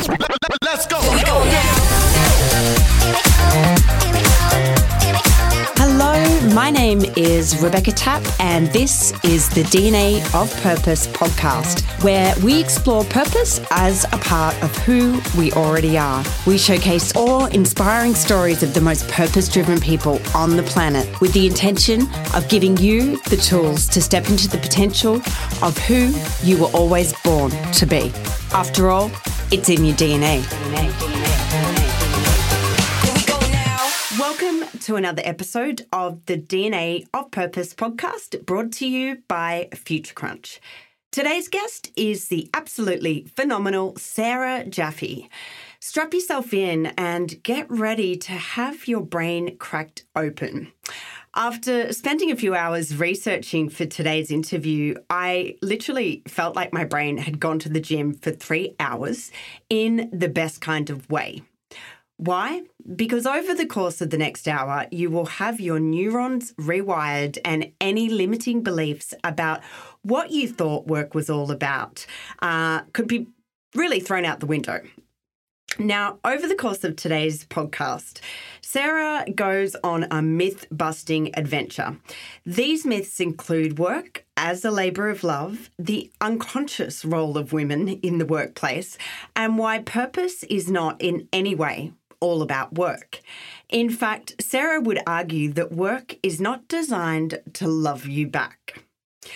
Let's go. Hello, my name is Rebecca Tapp, and this is the DNA of Purpose podcast, where we explore purpose as a part of who we already are. We showcase awe-inspiring stories of the most purpose-driven people on the planet with the intention of giving you the tools to step into the potential of who you were always born to be. After all, it's in your DNA. Welcome to another episode of the DNA of Purpose podcast, brought to you by Future Crunch. Today's guest is the absolutely phenomenal Sarah Jaffe. Strap yourself in and get ready to have your brain cracked open. After spending a few hours researching for today's interview, I literally felt like my brain had gone to the gym for 3 hours in the best kind of way. Why? Because over the course of the next hour, you will have your neurons rewired and any limiting beliefs about what you thought work was all about could be really thrown out the window. Now, over the course of today's podcast, Sarah goes on a myth-busting adventure. These myths include work as a labour of love, the unconscious role of women in the workplace, and why purpose is not in any way all about work. In fact, Sarah would argue that work is not designed to love you back.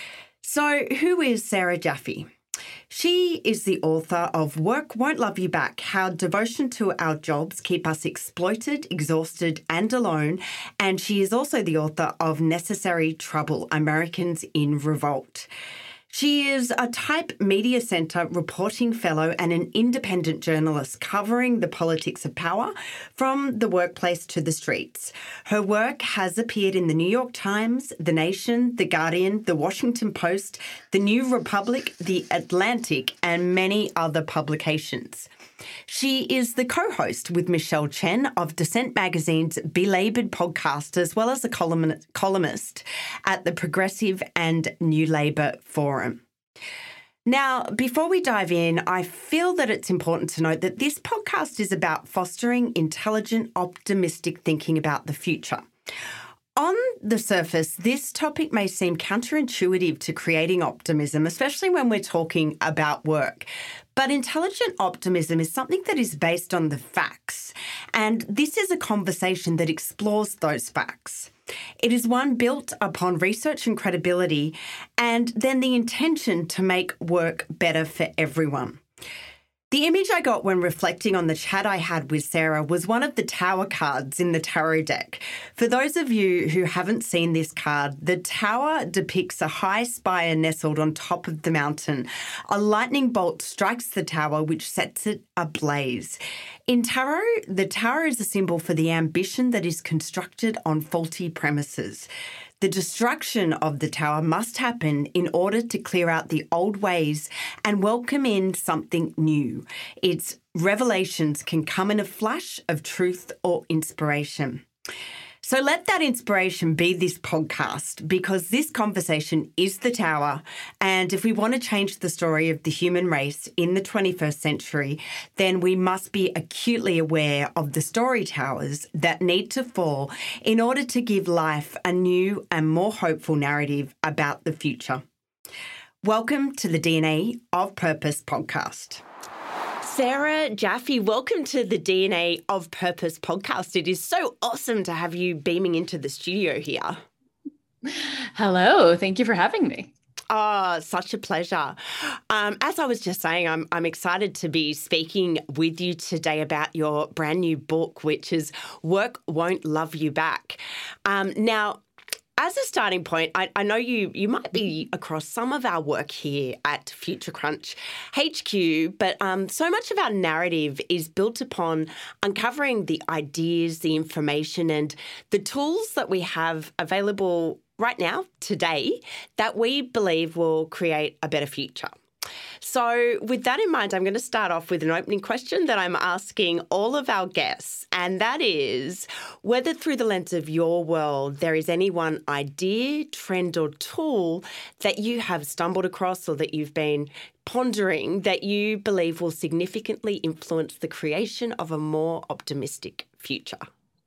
So, who is Sarah Jaffe? She is the author of Work Won't Love You Back, How Devotion to Our Jobs Keep Us Exploited, Exhausted and Alone, and she is also the author of Necessary Trouble, Americans in Revolt. She is a Type Media Centre reporting fellow and an independent journalist covering the politics of power from the workplace to the streets. Her work has appeared in the New York Times, The Nation, The Guardian, The Washington Post, The New Republic, The Atlantic, and many other publications. She is the co-host with Michelle Chen of Dissent Magazine's Belaboured podcast, as well as a columnist at the Progressive and New Labour Forum. Now, before we dive in, I feel that it's important to note that this podcast is about fostering intelligent, optimistic thinking about the future. On the surface, this topic may seem counterintuitive to creating optimism, especially when we're talking about work. But intelligent optimism is something that is based on the facts, and this is a conversation that explores those facts. It is one built upon research and credibility, and then the intention to make work better for everyone. The image I got when reflecting on the chat I had with Sarah was one of the tower cards in the tarot deck. For those of you who haven't seen this card, the tower depicts a high spire nestled on top of the mountain. A lightning bolt strikes the tower, which sets it ablaze. In tarot, the tower is a symbol for the ambition that is constructed on faulty premises. The destruction of the tower must happen in order to clear out the old ways and welcome in something new. Its revelations can come in a flash of truth or inspiration. So let that inspiration be this podcast, because this conversation is the tower. And if we want to change the story of the human race in the 21st century, then we must be acutely aware of the story towers that need to fall in order to give life a new and more hopeful narrative about the future. Welcome to the DNA of Purpose podcast. Sarah Jaffe, welcome to the DNA of Purpose podcast. It is so awesome to have you beaming into the studio here. Hello. Thank you for having me. Oh, such a pleasure. As I was just saying, I'm excited to be speaking with you today about your brand new book, which is Work Won't Love You Back. Now, as a starting point, I know you might be across some of our work here at Future Crunch HQ, but so much of our narrative is built upon uncovering the ideas, the information, and the tools that we have available right now, today, that we believe will create a better future. So with that in mind, I'm going to start off with an opening question that I'm asking all of our guests, and that is whether through the lens of your world there is any one idea, trend or tool that you have stumbled across or that you've been pondering that you believe will significantly influence the creation of a more optimistic future.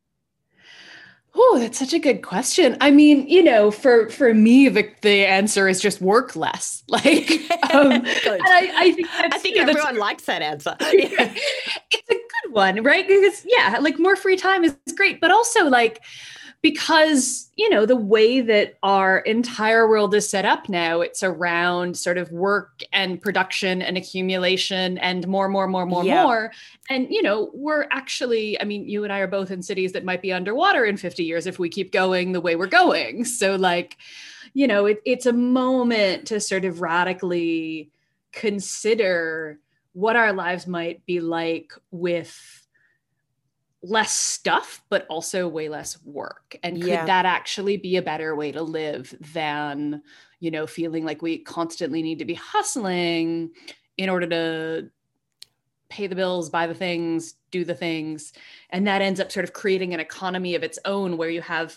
Oh, that's such a good question. I mean, for me, the answer is just work less. And I think everyone likes that answer. It's a good one, right? Because more free time is great, but also because, the way that our entire world is set up now, it's around sort of work and production and accumulation and more. And, we're actually, you and I are both in cities that might be underwater in 50 years if we keep going the way we're going. So it's a moment to sort of radically consider what our lives might be like with less stuff, but also way less work. And could that actually be a better way to live than, feeling like we constantly need to be hustling in order to pay the bills, buy the things, do the things. And that ends up sort of creating an economy of its own where you have,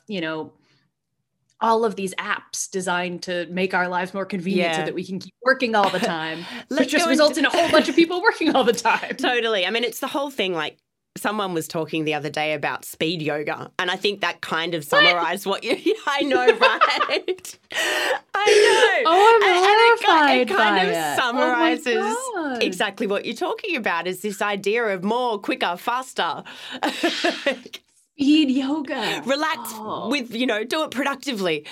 all of these apps designed to make our lives more convenient so that we can keep working all the time, which just results in a whole bunch of people working all the time. Totally. I mean, it's the whole thing, someone was talking the other day about speed yoga, and I think that kind of summarized what you... I know, right? I know. Oh, I'm horrified it kind of summarizes exactly what you're talking about, is this idea of more, quicker, faster. Speed yoga. Relax with, do it productively.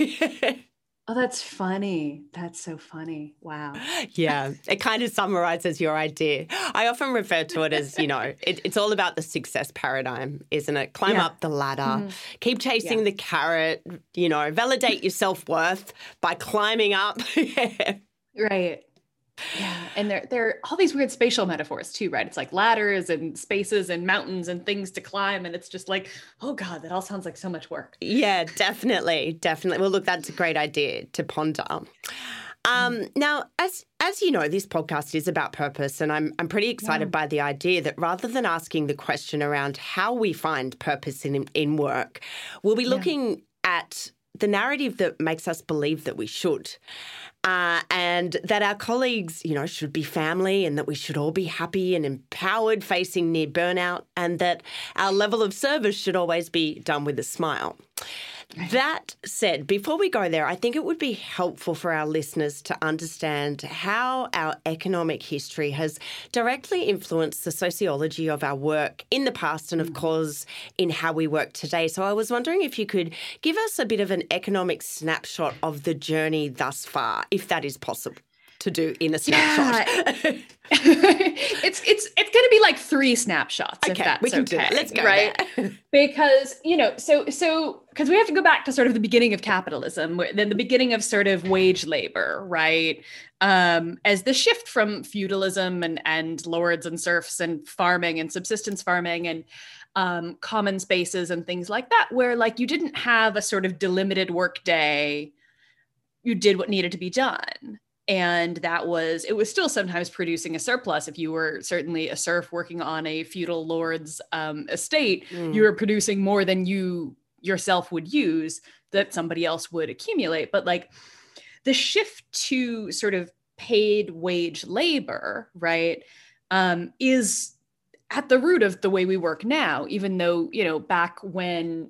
Oh, that's funny. That's so funny. Wow. Yeah, it kind of summarizes your idea. I often refer to it as, it's all about the success paradigm, isn't it? Climb up the ladder, keep chasing the carrot, validate your self-worth by climbing up. Right. Yeah. And there are all these weird spatial metaphors too, right? It's like ladders and spaces and mountains and things to climb. And it's just like, oh God, that all sounds like so much work. Yeah, definitely. Definitely. Well, look, that's a great idea to ponder. Now, as you know, this podcast is about purpose, and I'm pretty excited by the idea that rather than asking the question around how we find purpose in work, we'll be looking at the narrative that makes us believe that we should. And that our colleagues, should be family, and that we should all be happy and empowered facing near burnout, and that our level of service should always be done with a smile. Right. That said, before we go there, I think it would be helpful for our listeners to understand how our economic history has directly influenced the sociology of our work in the past and, of course, in how we work today. So I was wondering if you could give us a bit of an economic snapshot of the journey thus far, if that is possible to do in a snapshot. Yeah. it's going to be like 3 snapshots. Okay, if that's we can do that. Let's go. Right. Because, because we have to go back to sort of the beginning of capitalism, then the beginning of sort of wage labor, right? As the shift from feudalism and lords and serfs and farming and subsistence farming and common spaces and things like that, where you didn't have a sort of delimited work day. You did what needed to be done. And it was still sometimes producing a surplus. If you were certainly a serf working on a feudal lord's estate, you were producing more than you yourself would use that somebody else would accumulate. But the shift to sort of paid wage labor, right, is at the root of the way we work now, even though, back when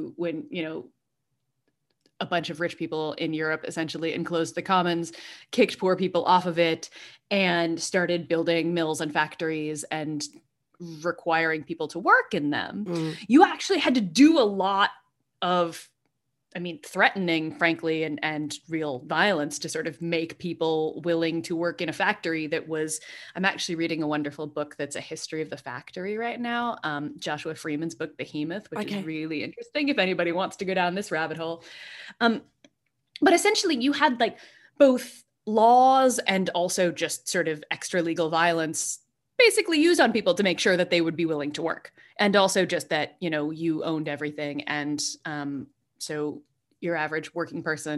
a bunch of rich people in Europe essentially enclosed the commons, kicked poor people off of it, and started building mills and factories and requiring people to work in them. You actually had to do a lot of, threatening, frankly, and real violence to sort of make people willing to work in a factory I'm actually reading a wonderful book that's a history of the factory right now. Joshua Freeman's book, Behemoth, which is really interesting if anybody wants to go down this rabbit hole. But essentially you had both laws and also just sort of extra legal violence basically used on people to make sure that they would be willing to work. And also just that, you owned everything. And so your average working person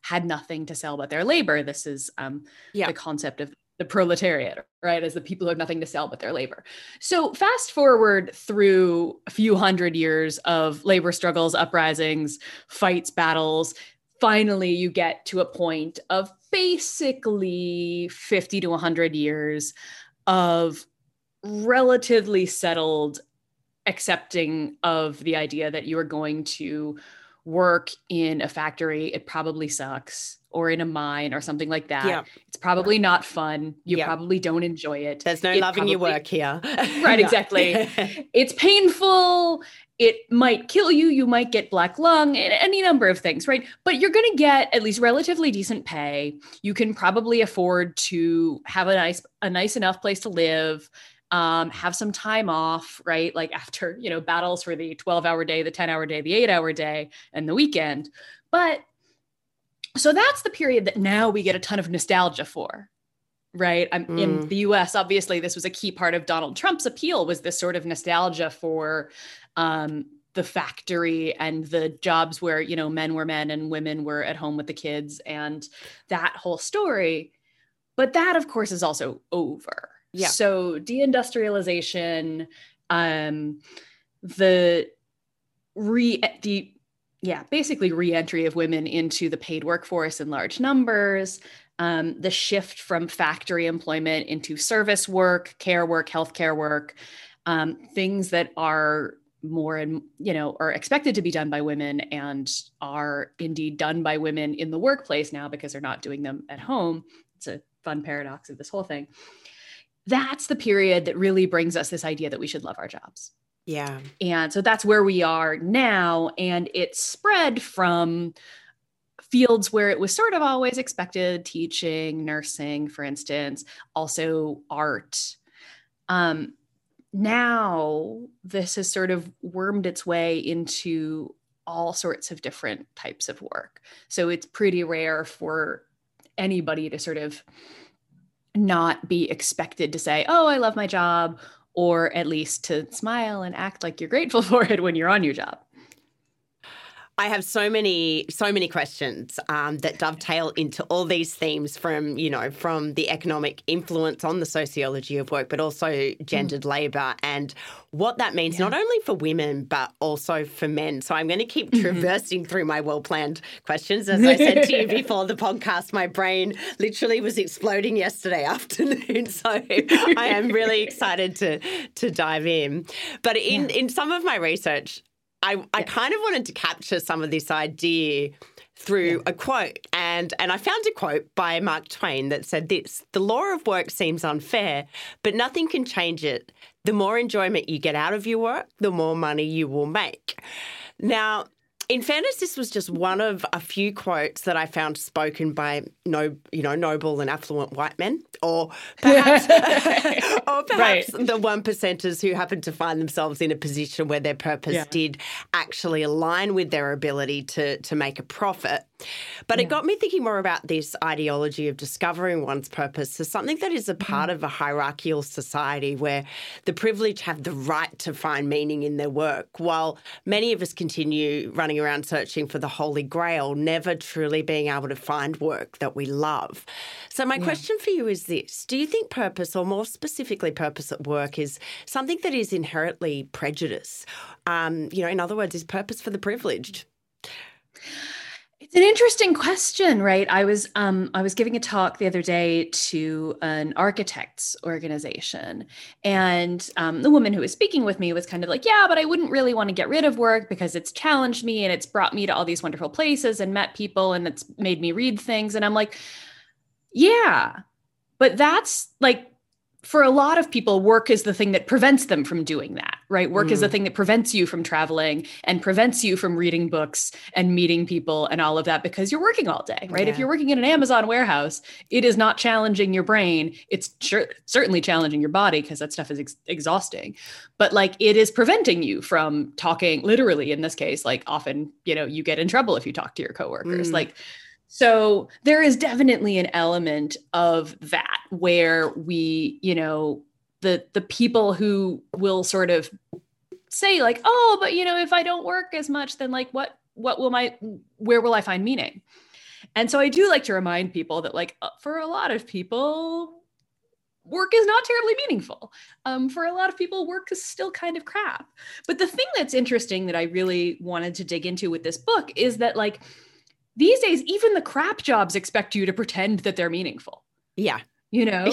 had nothing to sell but their labor. This is the concept of the proletariat, right? As the people who have nothing to sell but their labor. So fast forward through a few hundred years of labor struggles, uprisings, fights, battles. Finally, you get to a point of basically 50 to 100 years of relatively settled accepting of the idea that you are going to work in a factory. It probably sucks, or in a mine or something like that. Yeah. It's probably not fun. You probably don't enjoy it. There's no loving your work here. Right, exactly. It's painful. It might kill you. You might get black lung, any number of things, right? But you're going to get at least relatively decent pay. You can probably afford to have a nice enough place to live, have some time off, right? Like after, battles for the 12-hour day, the 10-hour day, the 8-hour day, and the weekend. But so that's the period that now we get a ton of nostalgia for, right? In the US, obviously, this was a key part of Donald Trump's appeal, was this sort of nostalgia for the factory and the jobs where, men were men and women were at home with the kids and that whole story. But that, of course, is also over. Yeah. So deindustrialization, basically re-entry of women into the paid workforce in large numbers, the shift from factory employment into service work, care work, healthcare work, things that are more and, are expected to be done by women and are indeed done by women in the workplace now because they're not doing them at home. It's a fun paradox of this whole thing. That's the period that really brings us this idea that we should love our jobs. Yeah. And so that's where we are now. And it's spread from fields where it was sort of always expected, teaching, nursing, for instance, also art. Now this has sort of wormed its way into all sorts of different types of work. So it's pretty rare for anybody to sort of not be expected to say, oh, I love my job, or at least to smile and act like you're grateful for it when you're on your job. I have so many questions that dovetail into all these themes from the economic influence on the sociology of work, but also gendered labour and what that means not only for women, but also for men. So I'm going to keep traversing through my well-planned questions. As I said to you before the podcast, my brain literally was exploding yesterday afternoon. So I am really excited to dive in. But in some of my research, I kind of wanted to capture some of this idea through a quote. And I found a quote by Mark Twain that said this: "The law of work seems unfair, but nothing can change it. The more enjoyment you get out of your work, the more money you will make." Now, in fairness, this was just one of a few quotes that I found spoken by noble and affluent white men, or perhaps the one percenters who happened to find themselves in a position where their purpose did actually align with their ability to make a profit. But it got me thinking more about this ideology of discovering one's purpose as something that is a part of a hierarchical society where the privileged have the right to find meaning in their work, while many of us continue running around searching for the Holy Grail, never truly being able to find work that we love. So my question for you is this: do you think purpose, or more specifically purpose at work, is something that is inherently prejudice? In other words, is purpose for the privileged? It's an interesting question, right? I was giving a talk the other day to an architects organization, and the woman who was speaking with me was kind of like, yeah, but I wouldn't really want to get rid of work because it's challenged me and it's brought me to all these wonderful places and met people and it's made me read things. And I'm like, yeah, but that's like, for a lot of people, work is the thing that prevents them from doing that, right? Work is the thing that prevents you from traveling and prevents you from reading books and meeting people and all of that, because you're working all day, right? If you're working in an Amazon warehouse, it is not challenging your brain. It's certainly challenging your body, because that stuff is exhausting. But like, it is preventing you from talking, literally in this case, like often, you get in trouble if you talk to your coworkers. So there is definitely an element of that where we, the people who will sort of say like, oh, but if I don't work as much, then like where will I find meaning? And so I do like to remind people that like for a lot of people, work is not terribly meaningful. For a lot of people, work is still kind of crap. But the thing that's interesting that I really wanted to dig into with this book is that like these days, even the crap jobs expect you to pretend that they're meaningful. Yeah. You know,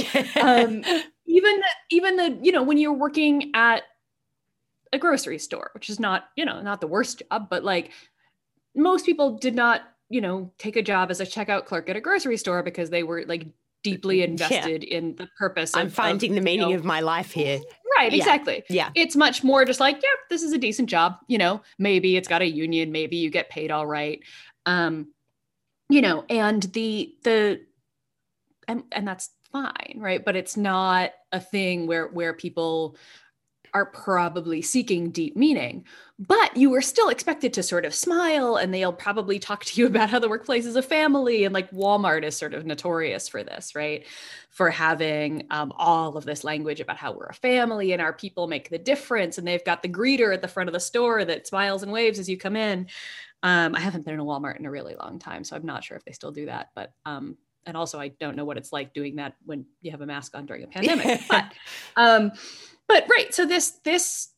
even the, you know, when you're working at a grocery store, which is not, you know, not the worst job, but like most people did not, you know, take a job as a checkout clerk at a grocery store because they were like deeply invested in the purpose of, I'm finding the meaning of my life here. Right, exactly. Yeah. It's much more just like, yeah, this is a decent job. You know, maybe it's got a union, maybe you get paid all right. You know, and and that's fine, right? But it's not a thing where people are probably seeking deep meaning, but you are still expected to sort of smile, and they'll probably talk to you about how the workplace is a family. And like Walmart is sort of notorious for this, right? For having all of this language about how we're a family and our people make the difference. And they've got the greeter at the front of the store that smiles and waves as you come in. I haven't been in a Walmart in a really long time, so I'm not sure if they still do that, but and also I don't know what it's like doing that when you have a mask on during a pandemic. But right, so this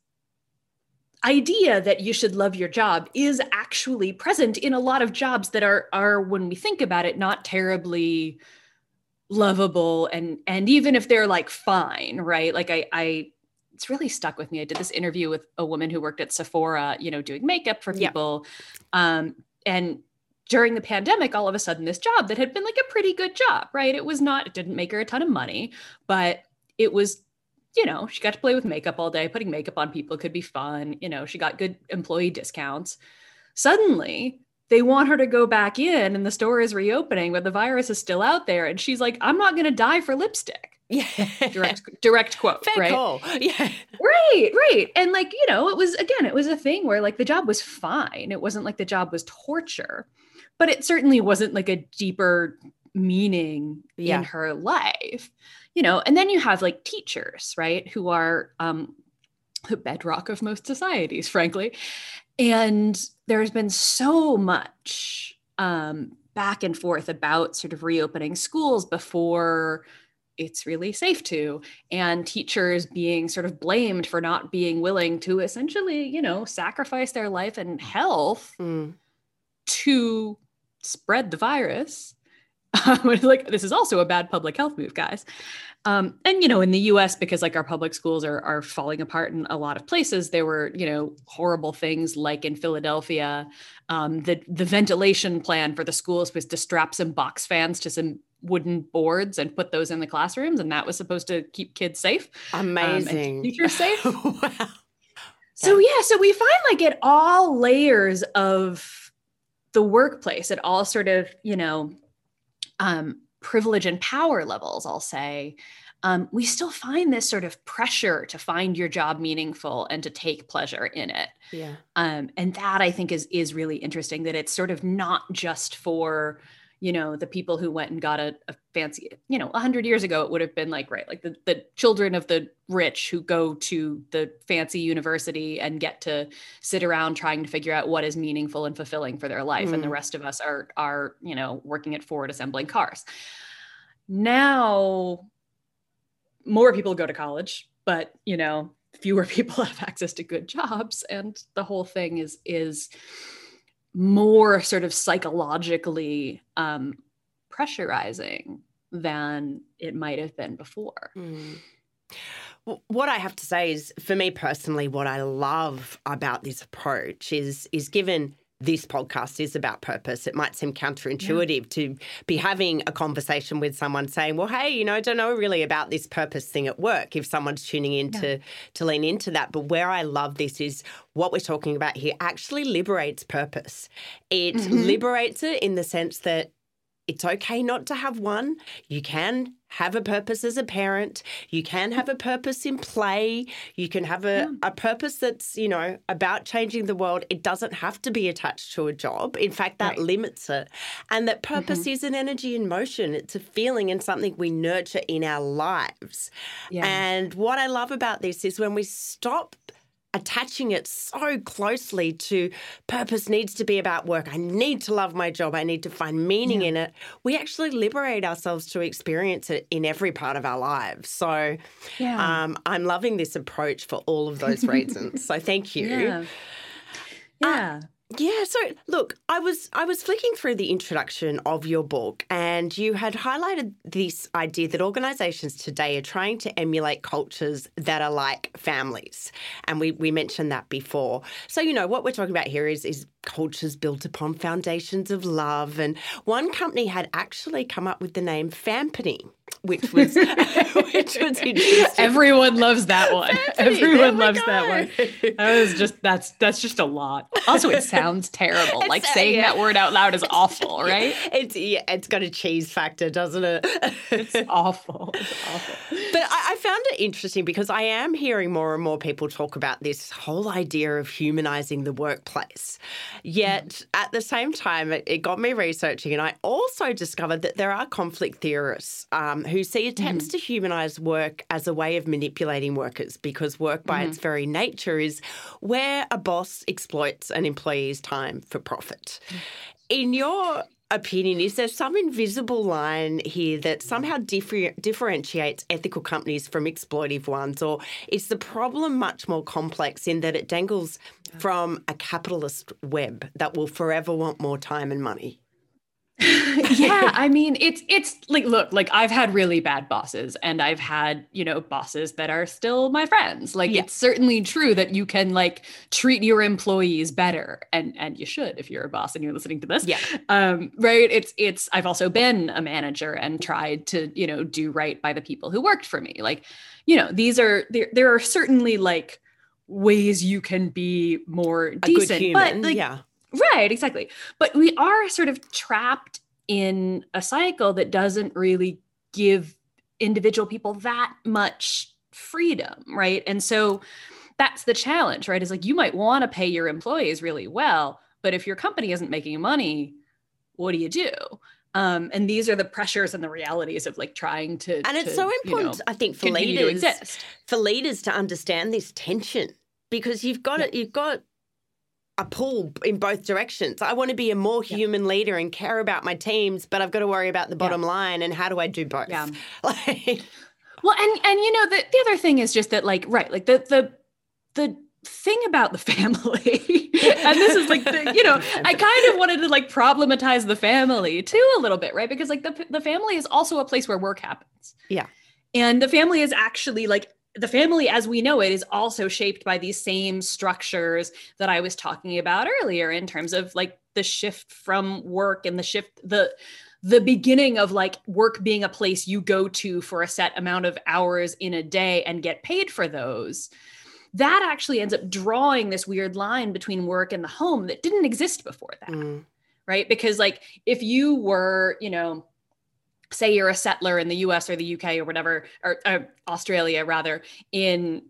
idea that you should love your job is actually present in a lot of jobs that are when we think about it, not terribly lovable, and even if they're like fine, right? Like I it's really stuck with me. I did this interview with a woman who worked at Sephora, you know, doing makeup for people, and during the pandemic, all of a sudden, this job that had been like a pretty good job, right? It didn't make her a ton of money, but it was, you know, she got to play with makeup all day. Putting makeup on people could be fun. You know, she got good employee discounts. Suddenly, they want her to go back in and the store is reopening, but the virus is still out there. And she's like, I'm not going to die for lipstick. Yeah. Direct quote. Fair right? call. Yeah. Right. And like, you know, it was a thing where like the job was fine. It wasn't like the job was torture, but it certainly wasn't like a deeper meaning in her life, you know. And then you have like teachers, right, who are the bedrock of most societies, frankly. And there's been so much back and forth about sort of reopening schools before it's really safe to, and teachers being sort of blamed for not being willing to essentially, you know, sacrifice their life and health to spread the virus. Like, this is also a bad public health move, guys. And, you know, in the US, because like our public schools are falling apart in a lot of places, there were, you know, horrible things like in Philadelphia, the ventilation plan for the schools was to strap some box fans to some wooden boards and put those in the classrooms. And that was supposed to keep kids safe. Amazing. And teachers safe. Wow. So we find like at all layers of the workplace, at all sort of, you know, privilege and power levels, I'll say, we still find this sort of pressure to find your job meaningful and to take pleasure in it. Yeah. And that I think is really interesting, that it's sort of not just for, you know, the people who went and got a fancy, you know, 100 years ago, it would have been like, right, like the children of the rich who go to the fancy university and get to sit around trying to figure out what is meaningful and fulfilling for their life. And the rest of us are, you know, working at Ford assembling cars. Now, more people go to college, but, you know, fewer people have access to good jobs. And the whole thing is more sort of psychologically pressurizing than it might have been before. What I have to say is, for me personally, what I love about this approach is given this podcast is about purpose, it might seem counterintuitive to be having a conversation with someone saying, well, hey, you know, I don't know really about this purpose thing at work, if someone's tuning in to lean into that. But where I love this is what we're talking about here actually liberates purpose. It liberates it in the sense that it's okay not to have one. You can have a purpose as a parent. You can have a purpose in play. You can have a purpose that's, you know, about changing the world. It doesn't have to be attached to a job. In fact, that limits it. And that purpose is an energy in motion. It's a feeling and something we nurture in our lives. Yeah. And what I love about this is when we stop attaching it so closely to purpose needs to be about work. I need to love my job. I need to find meaning in it. We actually liberate ourselves to experience it in every part of our lives. So I'm loving this approach for all of those reasons. So thank you. Yeah. So look, I was flicking through the introduction of your book, and you had highlighted this idea that organisations today are trying to emulate cultures that are like families. And we mentioned that before. So, what we're talking about here is cultures built upon foundations of love. And one company had actually come up with the name Fampany, which was interesting. Everyone loves that one. Everyone loves that one. That's just a lot. Also, it sounds terrible. Saying that word out loud is awful, right? It's got a cheese factor, doesn't it? It's awful. It's awful. But I found it interesting because I am hearing more and more people talk about this whole idea of humanizing the workplace. Yet at the same time, it got me researching, and I also discovered that there are conflict theorists who see attempts to humanize work as a way of manipulating workers, because work by its very nature is where a boss exploits an employee's time for profit. In your opinion, is there some invisible line here that somehow differentiates ethical companies from exploitive ones, or is the problem much more complex in that it dangles from a capitalist web that will forever want more time and money? Yeah, I mean, it's like, look, I've had really bad bosses, and I've had, bosses that are still my friends. It's certainly true that you can treat your employees better, and you should if you're a boss and you're listening to this. Yeah. Right. I've also been a manager and tried to, do right by the people who worked for me. There are certainly ways you can be more decent, a good human, but right, exactly. But we are sort of trapped in a cycle that doesn't really give individual people that much freedom, right? And so that's the challenge, right? Is you might want to pay your employees really well, but if your company isn't making money, what do you do? And these are the pressures and the realities of trying to. And it's so important, I think, for leaders to understand this tension, because you've got a pull in both directions. I want to be a more human leader and care about my teams, but I've got to worry about the bottom line. And how do I do both? Yeah. Well, and the other thing is just that the thing about the family, and this is I kind of wanted to problematize the family too a little bit, right? Because the family is also a place where work happens. Yeah. And the family is actually the family as we know it is also shaped by these same structures that I was talking about earlier, in terms of the shift from work and the beginning of work being a place you go to for a set amount of hours in a day and get paid for those. That actually ends up drawing this weird line between work and the home that didn't exist before that. Right? Because if you were, say you're a settler in the US or the UK or whatever, or Australia rather, in,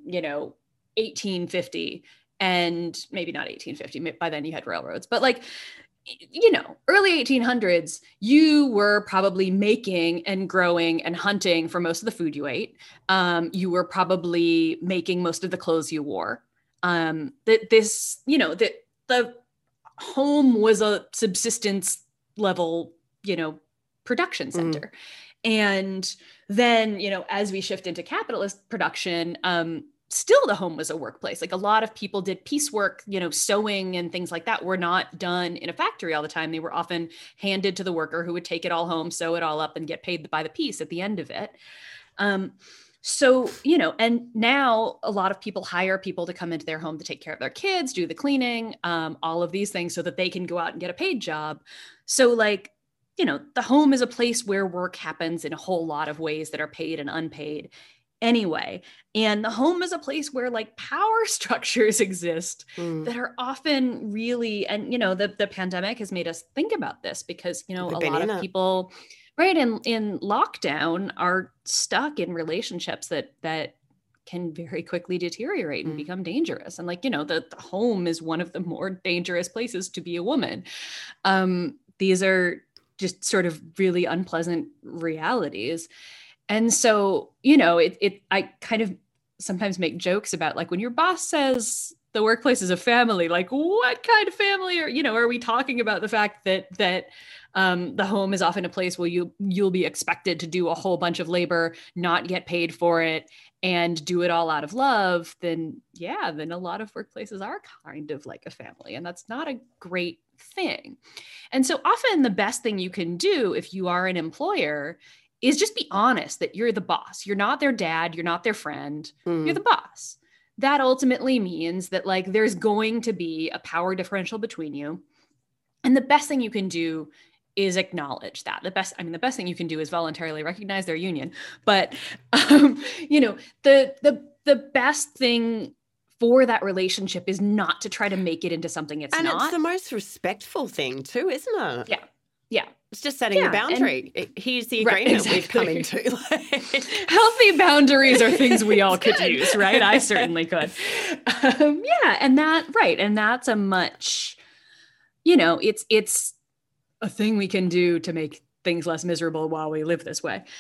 1850, and maybe not 1850, by then you had railroads, but early 1800s, you were probably making and growing and hunting for most of the food you ate. You were probably making most of the clothes you wore. The home was a subsistence level, production center. And then, as we shift into capitalist production, still the home was a workplace. A lot of people did piecework, sewing and things like that were not done in a factory all the time. They were often handed to the worker who would take it all home, sew it all up, and get paid by the piece at the end of it. So, and now a lot of people hire people to come into their home to take care of their kids, do the cleaning, all of these things so that they can go out and get a paid job. So the home is a place where work happens in a whole lot of ways that are paid and unpaid anyway. And the home is a place where power structures exist that are often really, and, the pandemic has made us think about this because, a lot of people, right, in lockdown are stuck in relationships that can very quickly deteriorate and become dangerous. And the home is one of the more dangerous places to be a woman. These are just sort of really unpleasant realities. And so, I kind of sometimes make jokes about like when your boss says the workplace is a family, like what kind of family are we talking about the fact that the home is often a place where you'll be expected to do a whole bunch of labor, not get paid for it, and do it all out of love, then a lot of workplaces are kind of like a family, and that's not a great thing. And so often the best thing you can do if you are an employer is just be honest that you're the boss. You're not their dad, you're not their friend, you're the boss. That ultimately means that like there's going to be a power differential between you. And the best thing you can do is acknowledge that. The best thing you can do is voluntarily recognize their union. But the best thing for that relationship is not to try to make it into something it's not. And it's the most respectful thing too, isn't it? Yeah. Yeah. It's just setting a boundary. Here's the agreement we've come into. Healthy boundaries are things we all could use, right? I certainly could. And that's a much, it's a thing we can do to make things less miserable while we live this way.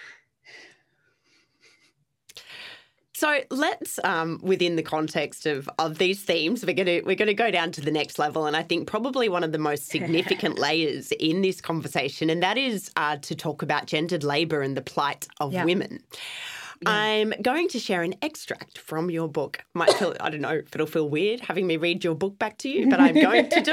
So let's, within the context of these themes, we're going to go down to the next level, and I think probably one of the most significant layers in this conversation, and that is to talk about gendered labour and the plight of women. Yeah. I'm going to share an extract from your book. I don't know if it'll feel weird having me read your book back to you, but I'm going to do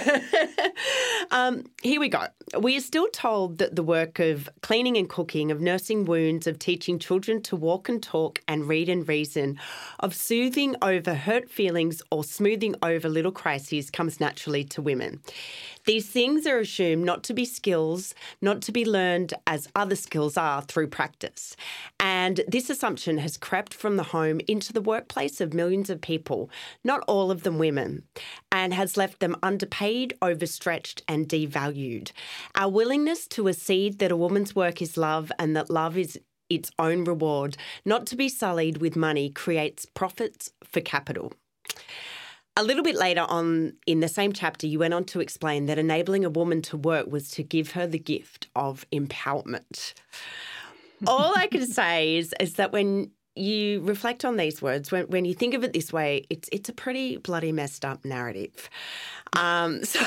it. Here we go. We are still told that the work of cleaning and cooking, of nursing wounds, of teaching children to walk and talk and read and reason, of soothing over hurt feelings or smoothing over little crises comes naturally to women. These things are assumed not to be skills, not to be learned as other skills are through practice. And this assumption has crept from the home into the workplace of millions of people, not all of them women, and has left them underpaid, overstretched and devalued. Our willingness to accede that a woman's work is love and that love is its own reward, not to be sullied with money, creates profits for capital. A little bit later on in the same chapter, you went on to explain that enabling a woman to work was to give her the gift of empowerment. All I can say is that when you reflect on these words, when you think of it this way, it's a pretty bloody messed up narrative. So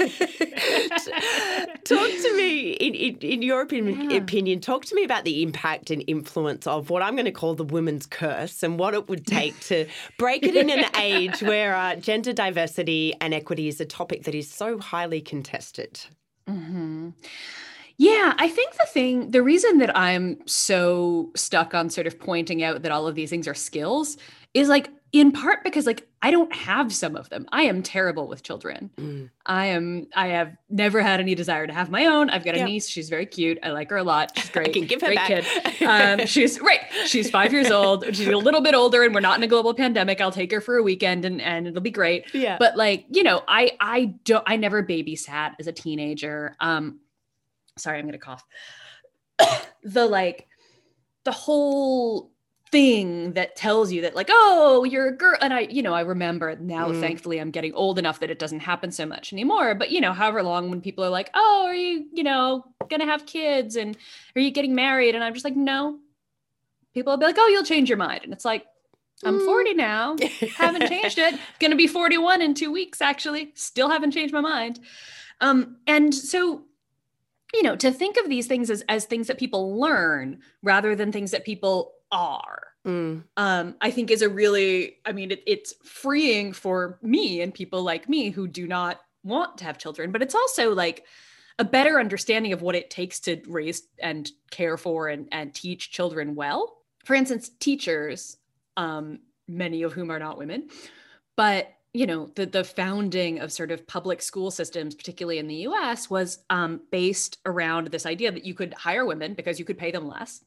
talk to me, in your opinion, talk to me about the impact and influence of what I'm going to call the women's curse and what it would take to break it in an age where gender diversity and equity is a topic that is so highly contested. Mm-hmm. Yeah, I think the reason that I'm so stuck on sort of pointing out that all of these things are skills is like in part because like I don't have some of them. I am terrible with children. I have never had any desire to have my own. I've got a niece. She's very cute. I like her a lot. She's great. I can give her great back. Kid. She's 5 years old. She's a little bit older and we're not in a global pandemic. I'll take her for a weekend and it'll be great. Yeah. But like, I never babysat as a teenager. Sorry, I'm going to cough. The whole thing that tells you that like, oh, you're a girl. And I remember now, thankfully I'm getting old enough that it doesn't happen so much anymore. But however long when people are like, oh, are you, going to have kids and are you getting married? And I'm just like, no. People will be like, oh, you'll change your mind. And it's like, I'm 40 now, haven't changed it. Going to be 41 in 2 weeks, actually. Still haven't changed my mind. And so, to think of these things as things that people learn rather than things that people are, I think is a really, it's freeing for me and people like me who do not want to have children, but it's also like a better understanding of what it takes to raise and care for and teach children well. For instance, teachers, many of whom are not women, but the founding of sort of public school systems, particularly in the US, was based around this idea that you could hire women because you could pay them less.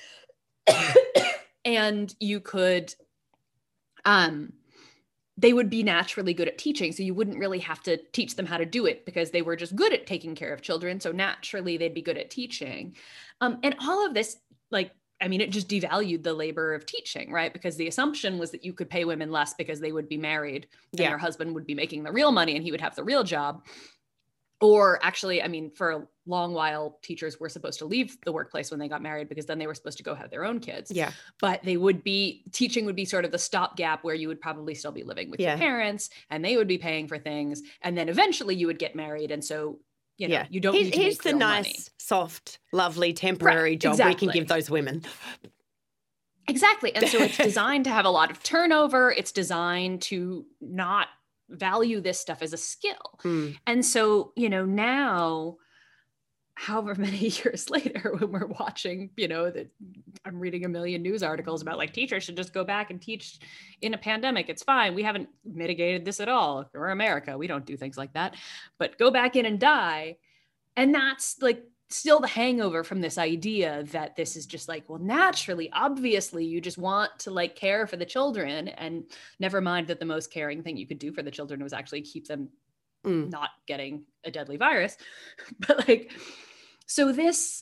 And you could, they would be naturally good at teaching. So you wouldn't really have to teach them how to do it because they were just good at taking care of children. So naturally they'd be good at teaching. And all of this, it just devalued the labor of teaching, right? Because the assumption was that you could pay women less because they would be married and their husband would be making the real money and he would have the real job. Or actually, I mean, for a long while, teachers were supposed to leave the workplace when they got married because then they were supposed to go have their own kids. Yeah. But teaching would be sort of the stopgap where you would probably still be living with your Yeah. parents and they would be paying for things. And then eventually you would get married. And so, you know, Yeah. you don't need to Here's make the real nice, money. soft, lovely, temporary Right, job we can exactly. give those women. Exactly. And so it's designed to have a lot of turnover. It's designed to not value this stuff as a skill. And so, you know, now, however many years later, when we're watching, you know, that I'm reading a million news articles about like teachers should just go back and teach in a pandemic. It's fine. We haven't mitigated this at all. We're America. We don't do things like that. But go back in and die. And that's like still the hangover from this idea that this is just like, well, naturally, obviously, you just want to like care for the children, and never mind that the most caring thing you could do for the children was actually keep them not getting a deadly virus. But like, so this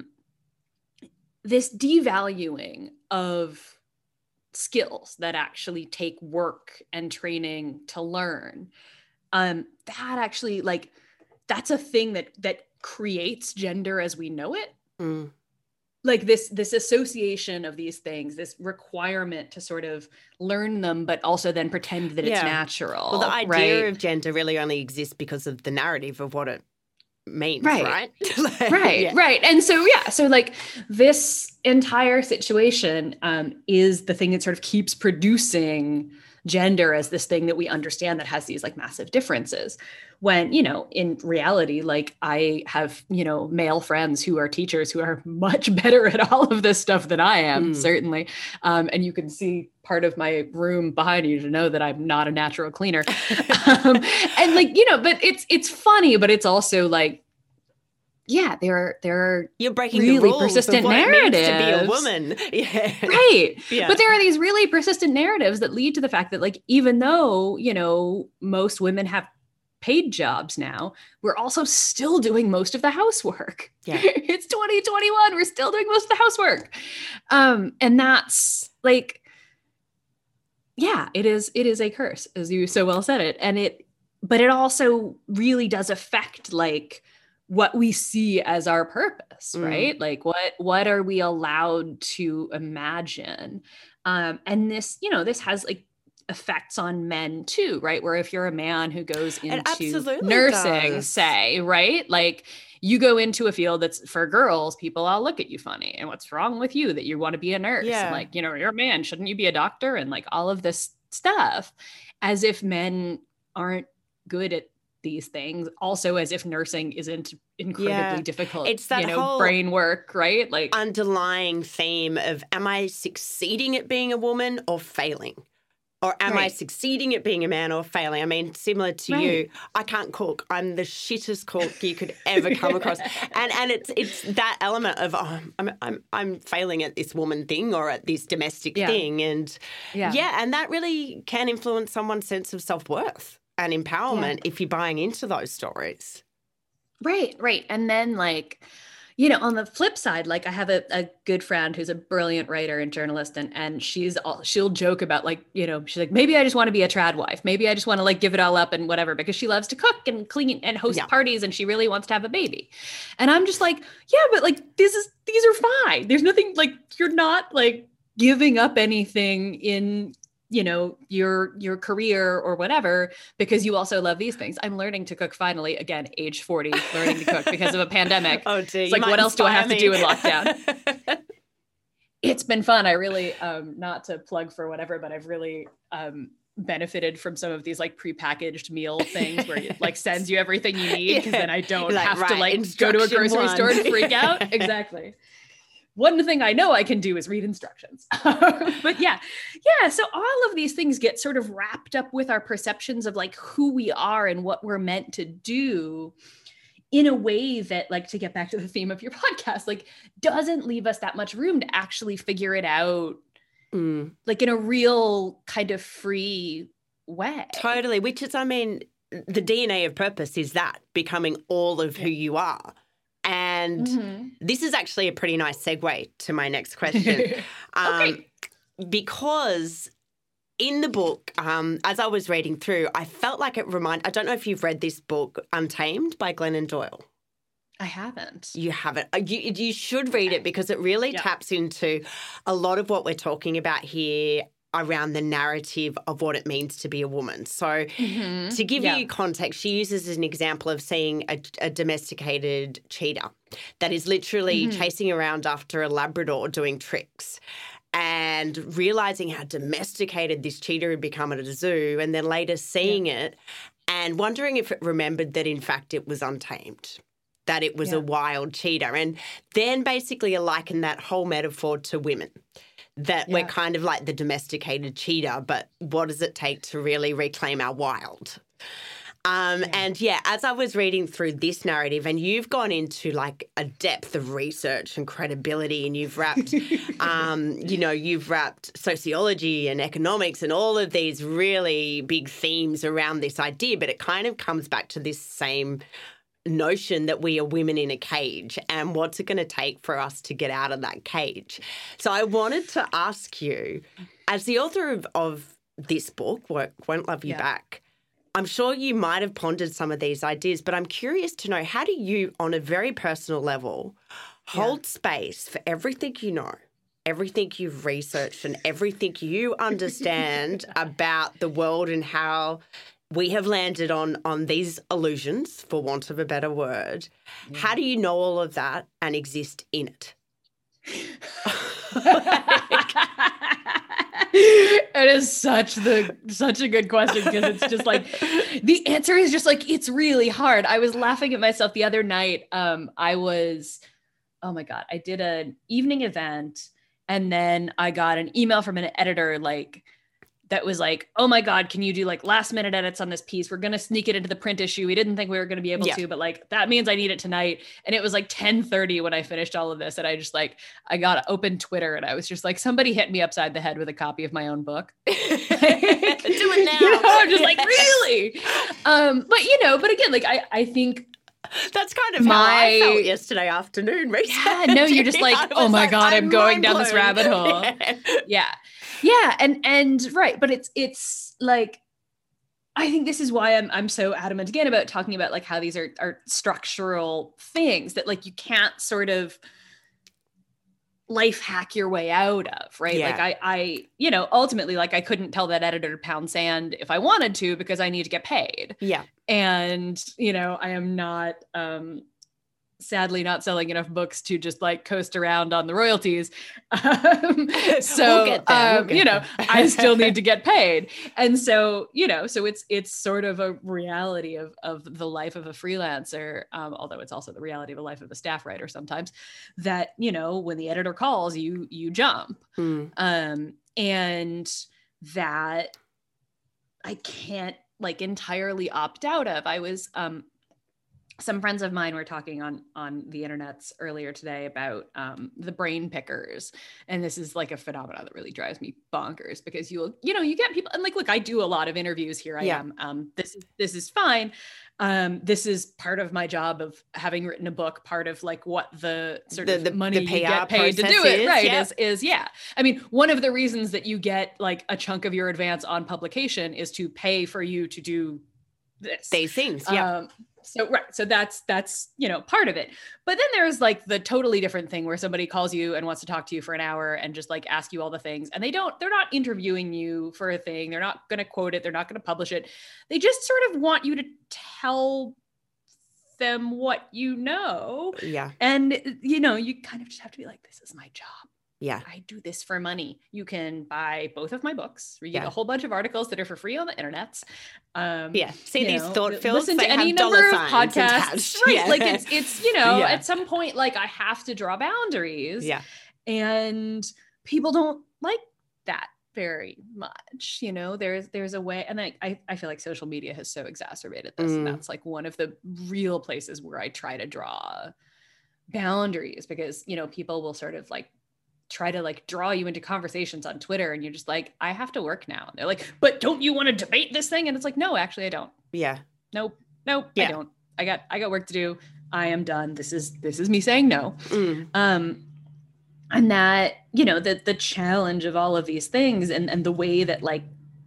devaluing of skills that actually take work and training to learn, that actually like, that's a thing that creates gender as we know it. Like this association of these things, this requirement to sort of learn them, but also then pretend that it's natural. Well, the idea of gender really only exists because of the narrative of what it means, right? Right. And so, so like this entire situation is the thing that sort of keeps producing gender as this thing that we understand that has these like massive differences. When, you know, in reality, like I have, you know, male friends who are teachers who are much better at all of this stuff than I am, certainly. And you can see part of my room behind you to know that I'm not a natural cleaner. And like, you know, but it's funny, but it's also like, yeah, there are you're breaking really the rules persistent of what narratives it means to be a woman. Yeah. Right. Yeah. But there are these really persistent narratives that lead to the fact that like, even though, you know, most women have paid jobs now, we're also still doing most of the housework. Yeah. It's 2021. We're still doing most of the housework. And that's like, yeah, it is a curse, as you so well said it. But it also really does affect like what we see as our purpose, right? Like what are we allowed to imagine? And this, you know, this has like effects on men too, right? Where if you're a man who goes into nursing, say, right? Like you go into a field that's for girls, people all look at you funny. And what's wrong with you that you want to be a nurse? Yeah. And like, you know, you're a man, shouldn't you be a doctor? And like all of this stuff, as if men aren't good at these things, also as if nursing isn't incredibly difficult. It's that whole brain work, right? Like underlying theme of, am I succeeding at being a woman or failing? Or am I succeeding at being a man or failing? I mean, similar to you, I can't cook. I'm the shittest cook you could ever come across. And it's that element of, I'm failing at this woman thing or at this domestic thing. And and that really can influence someone's sense of self-worth and empowerment if you're buying into those stories. Right. And then like, you know, on the flip side, like I have a good friend who's a brilliant writer and journalist, and she'll joke about like, you know, she's like, maybe I just want to be a trad wife. Maybe I just want to like give it all up and whatever, because she loves to cook and clean and host parties and she really wants to have a baby. And I'm just like, yeah, but like these are fine. There's nothing like, you're not like giving up anything in, you know, your career or whatever, because you also love these things. I'm learning to cook finally, again, age 40, learning to cook because of a pandemic. Oh, gee, it's like, what else do I have to do in lockdown? It's been fun. I really, not to plug for whatever, but I've really benefited from some of these like prepackaged meal things where it like sends you everything you need, because then I don't have to like go to a grocery store and freak out. Exactly. One thing I know I can do is read instructions. But yeah. So all of these things get sort of wrapped up with our perceptions of like who we are and what we're meant to do in a way that, like, to get back to the theme of your podcast, like doesn't leave us that much room to actually figure it out, like in a real kind of free way. Totally. Which is, I mean, the DNA of purpose is that becoming all of who you are. And this is actually a pretty nice segue to my next question. Okay. Because in the book, as I was reading through, I felt like I don't know if you've read this book, Untamed by Glennon Doyle. I haven't. You haven't. You should read it because it really taps into a lot of what we're talking about here around the narrative of what it means to be a woman. So to give you context, she uses an example of seeing a domesticated cheetah that is literally chasing around after a Labrador doing tricks and realizing how domesticated this cheetah had become at a zoo, and then later seeing it and wondering if it remembered that, in fact, it was untamed, that it was a wild cheetah. And then basically I liken that whole metaphor to women, that we're kind of like the domesticated cheetah, but what does it take to really reclaim our wild? And as I was reading through this narrative, and you've gone into like a depth of research and credibility, and you've wrapped, you've wrapped sociology and economics and all of these really big themes around this idea, but it kind of comes back to this same notion that we are women in a cage, and what's it going to take for us to get out of that cage. So I wanted to ask you, as the author of this book, Won't Love You Back, I'm sure you might have pondered some of these ideas, but I'm curious to know, how do you, on a very personal level, hold space for everything you know, everything you've researched, and everything you understand about the world and how we have landed on these illusions, for want of a better word. Yeah. How do you know all of that and exist in it? It is such a good question, because it's just like, the answer is just like, it's really hard. I was laughing at myself the other night. I did an evening event, and then I got an email from an editor that was like, oh my God, can you do like last minute edits on this piece? We're going to sneak it into the print issue. We didn't think we were going to be able to, but like, that means I need it tonight. And it was like 10:30 when I finished all of this. And I just like, I got to open Twitter, and I was just like, somebody hit me upside the head with a copy of my own book. Do it now. I'm just like, really? But again, like, I think that's kind of how I felt yesterday afternoon. You're just like, oh my God, I'm going down this rabbit hole. Yeah. And right. But it's like, I think this is why I'm so adamant again about talking about like how these are structural things that like you can't sort of life hack your way out of, right? Yeah. Like I ultimately, like, I couldn't tell that editor to pound sand if I wanted to, because I need to get paid. Yeah. And, I am not, sadly not selling enough books to just like coast around on the royalties. So, we'll get there. I still need to get paid. And so, so it's sort of a reality of the life of a freelancer. Although it's also the reality of a life of a staff writer sometimes, that, when the editor calls, you jump. And that I can't like entirely opt out of. I was, some friends of mine were talking on the internets earlier today about the brain pickers. And this is like a phenomenon that really drives me bonkers, because you get people, and like, look, I do a lot of interviews here. I am. This is fine. This is part of my job of having written a book, part of like what the sort of money you get paid to do it, right? Is I mean, one of the reasons that you get like a chunk of your advance on publication is to pay for you to do these things. Yeah. So that's part of it. But then there's like the totally different thing where somebody calls you and wants to talk to you for an hour and just like ask you all the things. And they're not interviewing you for a thing. They're not going to quote it. They're not going to publish it. They just sort of want you to tell them what you know. Yeah. And, you kind of just have to be like, this is my job. Yeah. I do this for money. You can buy both of my books, read a whole bunch of articles that are for free on the internet. See these thought films, listen to any number of podcasts. Right. Yeah. Like it's at some point, like I have to draw boundaries. Yeah. And people don't like that very much. There's a way, and I feel like social media has so exacerbated this. And that's like one of the real places where I try to draw boundaries, because, people will sort of like try to like draw you into conversations on Twitter, and you're just like, I have to work now. And they're like, but don't you want to debate this thing? And it's like, no, actually I don't. Yeah. Nope. I don't. I got work to do. I am done. This is me saying no. And that, the challenge of all of these things, and the way that like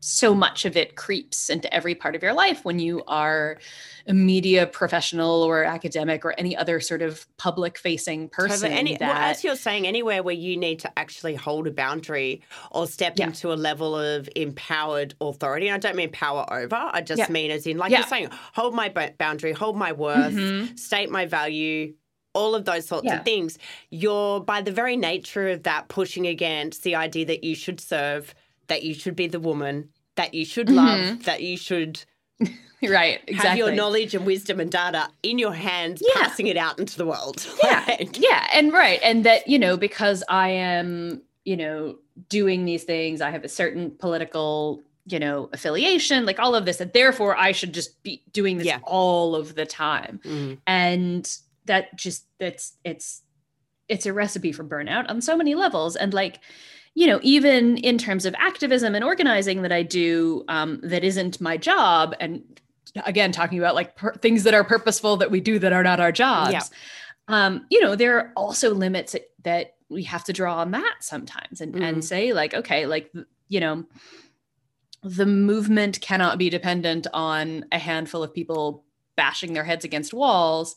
so much of it creeps into every part of your life when you are a media professional or academic or any other sort of public facing person. Well, as you're saying, anywhere where you need to actually hold a boundary or step into a level of empowered authority. And I don't mean power over. I just mean as in, like you're saying, hold my boundary, hold my worth, state my value, all of those sorts of things. You're, by the very nature of that, pushing against the idea that you should serve, that you should be the woman, that you should love, that you should right, exactly. have your knowledge and wisdom and data in your hands, passing it out into the world. And that, you know, because I am, you know, doing these things, I have a certain political, you know, affiliation, like all of this, and therefore I should just be doing this all of the time. And that just, it's a recipe for burnout on so many levels. And like, you know, even in terms of activism and organizing that I do, that isn't my job. And again, talking about like things that are purposeful that we do that are not our jobs. You know, there are also limits that we have to draw on that sometimes and say like, okay, like, you know, the movement cannot be dependent on a handful of people bashing their heads against walls.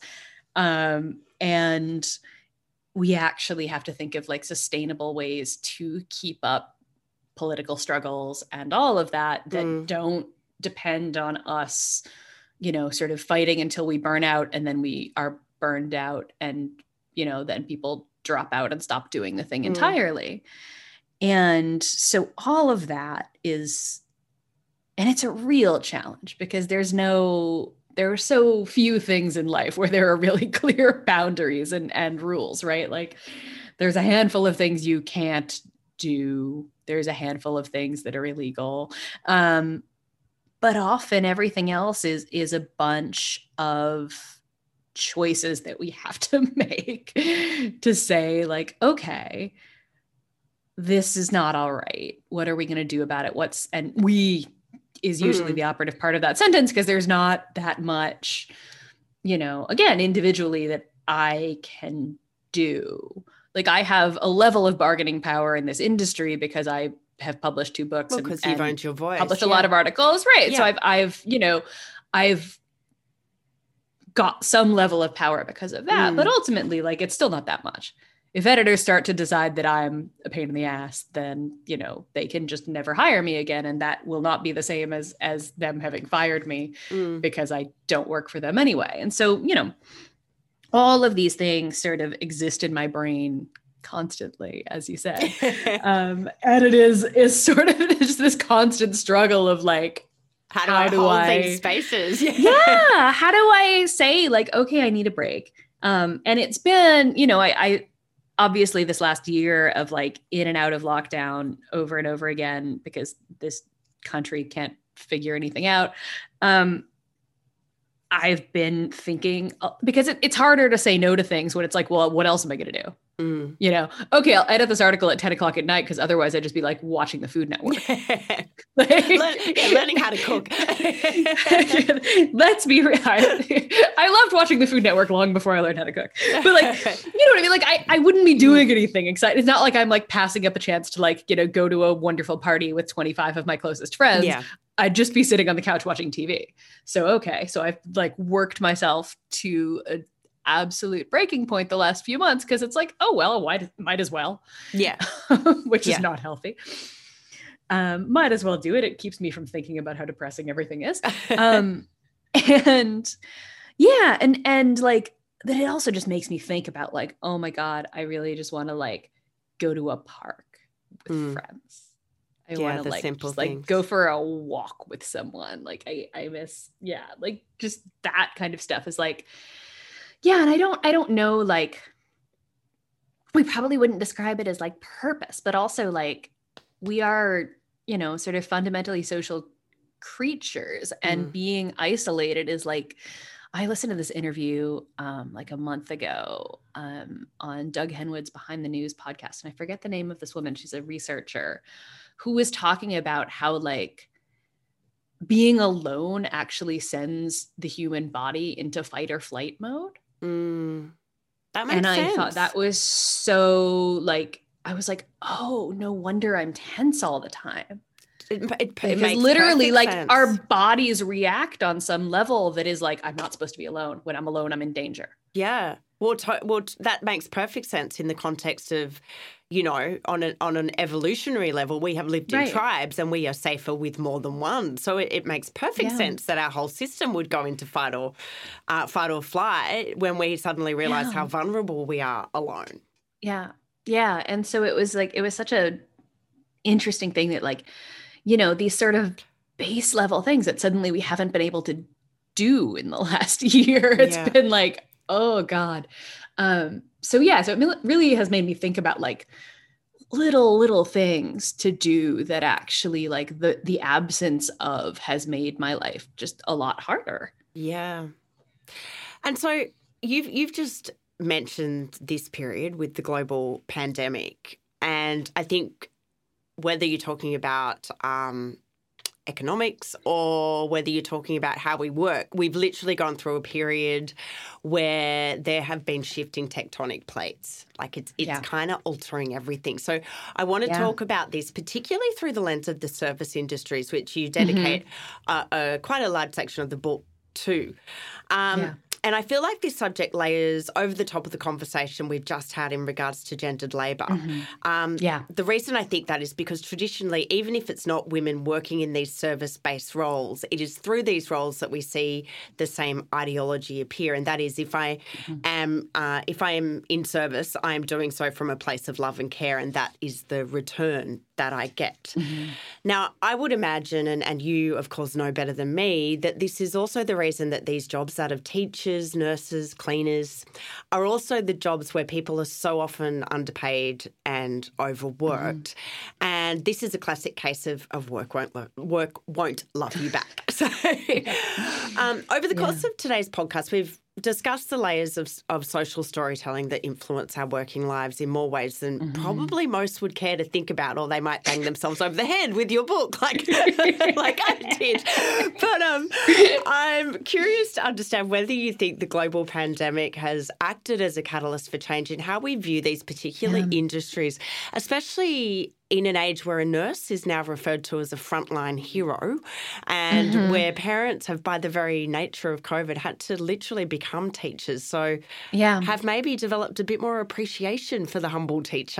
And we actually have to think of like sustainable ways to keep up political struggles and all of that don't depend on us, you know, sort of fighting until we burn out and then we are burned out and, you know, then people drop out and stop doing the thing entirely. And so all of that is, and it's a real challenge because there are so few things in life where there are really clear boundaries and rules, right? Like there's a handful of things you can't do. There's a handful of things that are illegal. But often everything else is a bunch of choices that we have to make to say like, okay, this is not all right. What are we going to do about it? And we is usually the operative part of that sentence because there's not that much, you know, again, individually that I can do. Like I have a level of bargaining power in this industry because I have published 2 books because you've owned your voice, published a lot of articles. Right. So I've, you know, I've got some level of power because of that, but ultimately like, it's still not that much. If editors start to decide that I'm a pain in the ass, then, you know, they can just never hire me again. And that will not be the same as them having fired me because I don't work for them anyway. And so, you know, all of these things sort of exist in my brain constantly, as you said. And it is sort of just this constant struggle of like, how do I hold these spaces? How do I say like, okay, I need a break? And it's been, you know, I obviously this last year of like in and out of lockdown over and over again, because this country can't figure anything out. I've been thinking because it's harder to say no to things when it's like, well, what else am I going to do? You know, okay, I'll edit this article at 10 o'clock at night because otherwise I'd just be like watching the Food Network. Learning how to cook. Let's be real. I loved watching the Food Network long before I learned how to cook. But like, you know what I mean? Like I wouldn't be doing anything exciting. It's not like I'm like passing up a chance to like, you know, go to a wonderful party with 25 of my closest friends. Yeah. I'd just be sitting on the couch watching TV. So, okay. So I've like worked myself to an absolute breaking point the last few months because it's like, oh, well, might as well. Yeah. Which is not healthy. Might as well do it. It keeps me from thinking about how depressing everything is. And yeah. And like, that it also just makes me think about like, oh my God, I really just want to like go to a park with friends. I want to like just like go for a walk with someone. Like I miss, like just that kind of stuff is like, and I don't know, like we probably wouldn't describe it as like purpose, but also like we are, you know, sort of fundamentally social creatures and being isolated is like, I listened to this interview like a month ago on Doug Henwood's Behind the News podcast. And I forget the name of this woman. She's a researcher who was talking about how like being alone actually sends the human body into fight or flight mode. That makes sense. I thought that was so like, I was like, oh, no wonder I'm tense all the time. It Because makes literally, perfect like, sense. our bodies react on some level that is like, I'm not supposed to be alone. When I'm alone, I'm in danger. Yeah. Well, that makes perfect sense in the context of, you know, on an evolutionary level, we have lived in Right. tribes and we are safer with more than one. So it makes perfect Yeah. sense that our whole system would go into fight or flight when we suddenly realize Yeah. how vulnerable we are alone. Yeah. Yeah. And so it was such a interesting thing that, like, you know, these sort of base level things that suddenly we haven't been able to do in the last year. It's Yeah. been like, oh God. So it really has made me think about, like, little things to do that actually, like, the absence of has made my life just a lot harder. Yeah. And so you've just mentioned this period with the global pandemic, and I think whether you're talking about economics or whether you're talking about how we work, we've literally gone through a period where there have been shifting tectonic plates. Like it's kind of altering everything. So I want to talk about this, particularly through the lens of the service industries, which you dedicate quite a large section of the book to. And I feel like this subject layers over the top of the conversation we've just had in regards to gendered labour. The reason I think that is because traditionally, even if it's not women working in these service-based roles, it is through these roles that we see the same ideology appear. And that is, if I am in service, I am doing so from a place of love and care, and that is the return that I get. Now, I would imagine, and you, of course, know better than me, that this is also the reason that these jobs that of teachers, nurses, cleaners are also the jobs where people are so often underpaid and overworked. And this is a classic case of work won't love you back. So over the course of today's podcast, we've discussed the layers of social storytelling that influence our working lives in more ways than probably most would care to think about, or they might bang themselves over the head with your book like I did. But I'm curious to understand whether you think the global pandemic has acted as a catalyst for change in how we view these particular industries, especially in an age where a nurse is now referred to as a frontline hero and where parents have, by the very nature of COVID, had to literally become teachers. So have maybe developed a bit more appreciation for the humble teacher.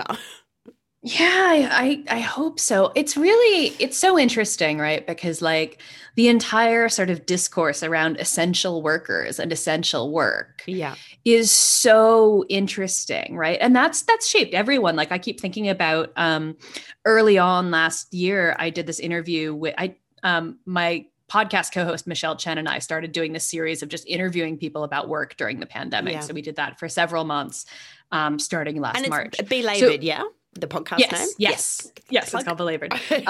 Yeah, I hope so. It's so interesting, right? Because, like, the entire sort of discourse around essential workers and essential work is so interesting, right? And that's shaped everyone. Like, I keep thinking about early on last year, I did this interview with my podcast co-host Michelle Chen and I started doing this series of just interviewing people about work during the pandemic. So we did that for several months, starting last March. Belabored, the podcast name? Yes, it's called Belabored.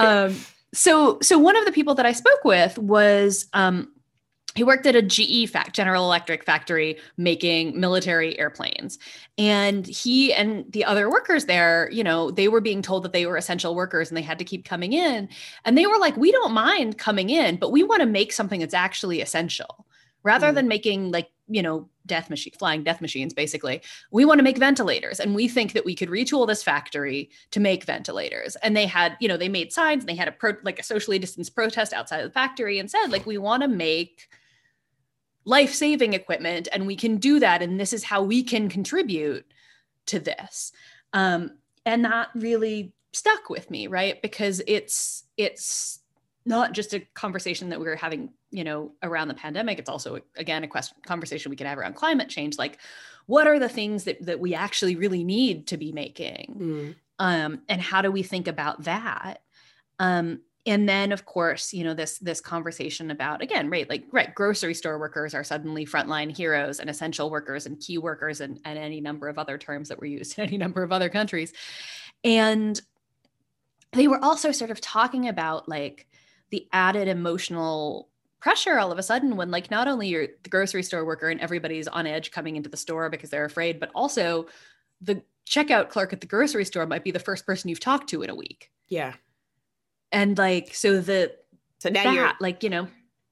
So one of the people that I spoke with was, he worked at a GE General Electric factory making military airplanes. And he and the other workers there, you know, they were being told that they were essential workers and they had to keep coming in. And they were like, we don't mind coming in, but we want to make something that's actually essential. Rather than making, like, you know, flying death machines, basically, we want to make ventilators. And we think that we could retool this factory to make ventilators. And they had, you know, they made signs and they had a socially distanced protest outside of the factory and said, like, we want to make life-saving equipment and we can do that. And this is how we can contribute to this. And that really stuck with me, right? Because it's not just a conversation that we were having, you know, around the pandemic. It's also, again, a conversation we can have around climate change. Like, what are the things that we actually really need to be making? And how do we think about that? And then, of course, you know, this conversation about, again, grocery store workers are suddenly frontline heroes and essential workers and key workers and any number of other terms that were used in any number of other countries. And they were also sort of talking about, like, the added emotional pressure all of a sudden when, like, not only you're the grocery store worker and everybody's on edge coming into the store because they're afraid, but also the checkout clerk at the grocery store might be the first person you've talked to in a week. Yeah. And, like, so now you're, like, you know,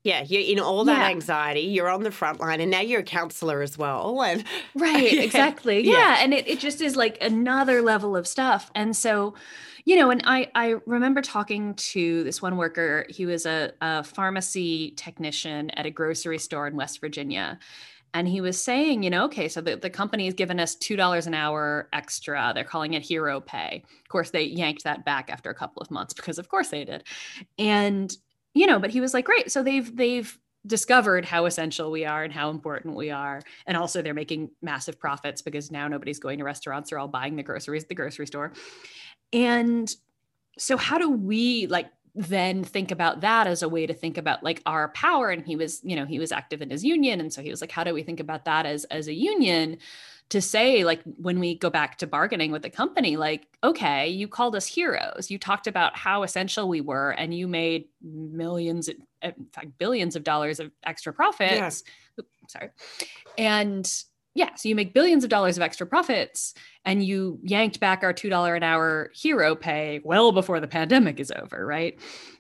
Yeah, you're in all that anxiety. You're on the front line, and now you're a counsellor as well. And right, exactly. Yeah, and it just is like another level of stuff. And so, and I remember talking to this one worker. He was a pharmacy technician at a grocery store in West Virginia. And he was saying, okay, so the company has given us $2 an hour extra. They're calling it hero pay. Of course, they yanked that back after a couple of months because of course they did. And but he was like, great. So they've discovered how essential we are and how important we are. And also they're making massive profits because now nobody's going to restaurants. They're all buying the groceries at the grocery store. And so how do we then think about that as a way to think about our power? And he was active in his union. And so he was like, how do we think about that as a union to say, when we go back to bargaining with the company, okay, you called us heroes. You talked about how essential we were, and you made millions, in fact, billions of dollars of extra profits. Yeah. Sorry. And so you make billions of dollars of extra profits, and you yanked back our $2 an hour hero pay well before the pandemic is over, right?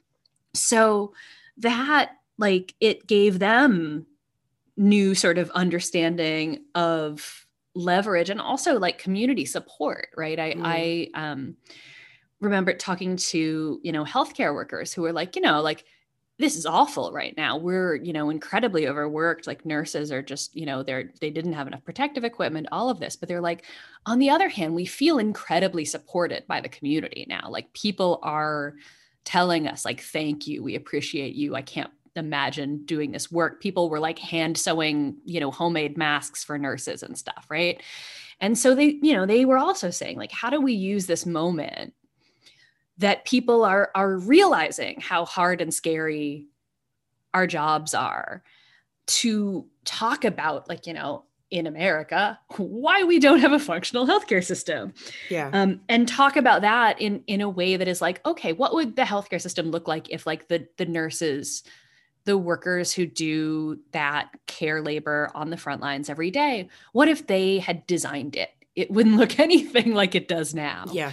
So that, it gave them new sort of understanding of leverage and also community support, right? I remember talking to, healthcare workers who were this is awful right now. We're, incredibly overworked. Nurses are just, they didn't have enough protective equipment, all of this. But they're on the other hand, we feel incredibly supported by the community now. People are telling us thank you. We appreciate you. I can't imagine doing this work. People were hand sewing, homemade masks for nurses and stuff. Right. And so they were also saying how do we use this moment that people are realizing how hard and scary our jobs are to talk about in America, why we don't have a functional healthcare system. Yeah. And talk about that in a way that is okay, what would the healthcare system look like if the nurses, the workers who do that care labor on the front lines every day, what if they had designed it? It wouldn't look anything like it does now. Yeah.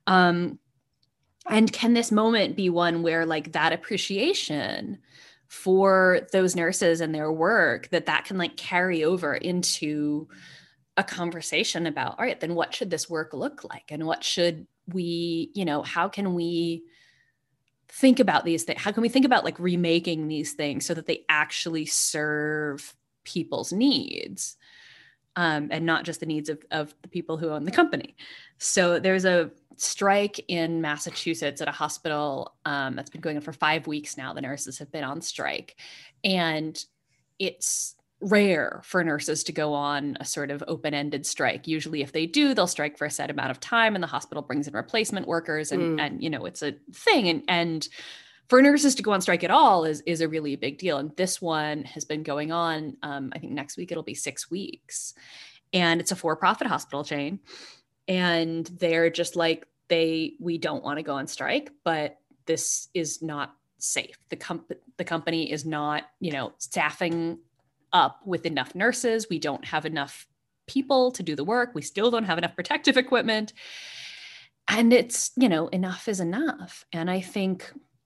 And can this moment be one where that appreciation for those nurses and their work, that can carry over into a conversation about, all right, then what should this work look like? And what should we, how can we think about these things? How can we think about remaking these things so that they actually serve people's needs, and not just the needs of the people who own the company? So there's a strike in Massachusetts at a hospital that's been going on for 5 weeks now. The nurses have been on strike, and it's rare for nurses to go on a sort of open-ended strike. Usually if they do, they'll strike for a set amount of time and the hospital brings in replacement workers and it's a thing. And for nurses to go on strike at all is a really big deal. And this one has been going on, I think next week it'll be 6 weeks. And it's a for-profit hospital chain. And they're just we don't want to go on strike, but this is not safe. The company is not, staffing up with enough nurses. We don't have enough people to do the work. We still don't have enough protective equipment. And it's, enough is enough. And I think,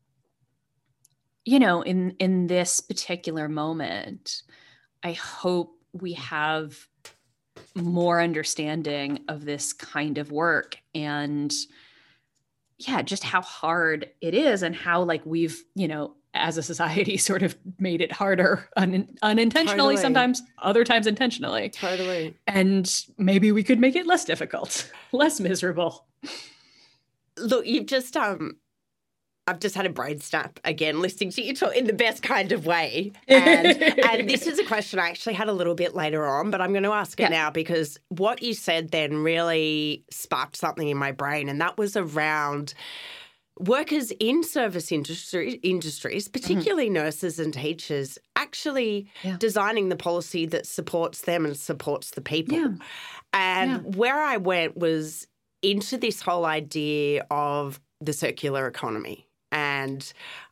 in this particular moment, I hope we have more understanding of this kind of work and just how hard it is and how we've, as a society sort of made it harder unintentionally, totally. Sometimes, other times intentionally. Totally. And maybe we could make it less difficult, less miserable. Look, you've just, I've just had a brain snap again listening to you talk in the best kind of way. And this is a question I actually had a little bit later on, but I'm going to ask it now because what you said then really sparked something in my brain, and that was around workers in service industries, particularly nurses and teachers, actually designing the policy that supports them and supports the people. Yeah. And where I went was into this whole idea of the circular economy. And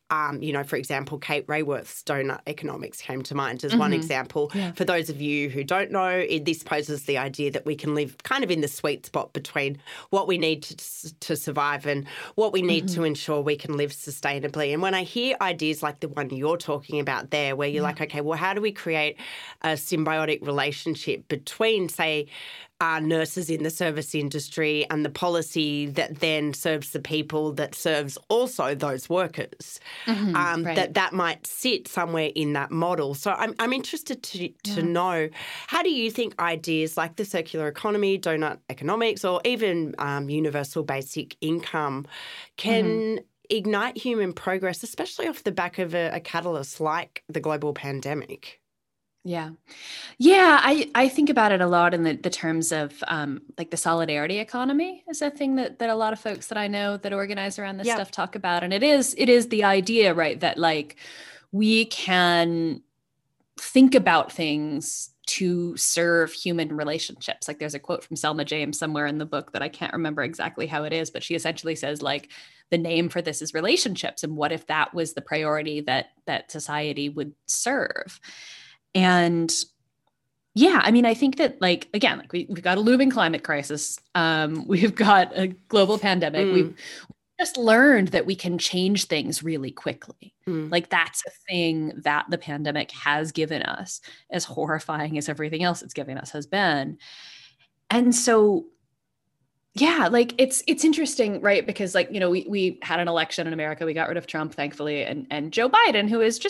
For example, Kate Raworth's donut economics came to mind as one example. Yeah. For those of you who don't know, this poses the idea that we can live kind of in the sweet spot between what we need to survive and what we need to ensure we can live sustainably. And when I hear ideas like the one you're talking about there, where you're like, okay, well, how do we create a symbiotic relationship between, say, nurses in the service industry and the policy that then serves the people that serves also those workers, that might sit somewhere in that model. So I'm interested to know, how do you think ideas like the circular economy, donut economics, or even universal basic income can ignite human progress, especially off the back of a catalyst like the global pandemic? Yeah. Yeah. I think about it a lot in the terms of like the solidarity economy is a thing that a lot of folks that I know that organize around this stuff talk about. And it is the idea, right, that like we can think about things to serve human relationships. Like there's a quote from Selma James somewhere in the book that I can't remember exactly how it is, but she essentially says like the name for this is relationships. And what if that was the priority that society would serve? And yeah, I mean, I think that like, again, like we've got a looming climate crisis. We've got a global pandemic. We've just learned that we can change things really quickly. Like that's a thing that the pandemic has given us, as horrifying as everything else it's given us has been. And so, yeah, like it's interesting, right? Because like, we had an election in America, we got rid of Trump, thankfully, and Joe Biden, who has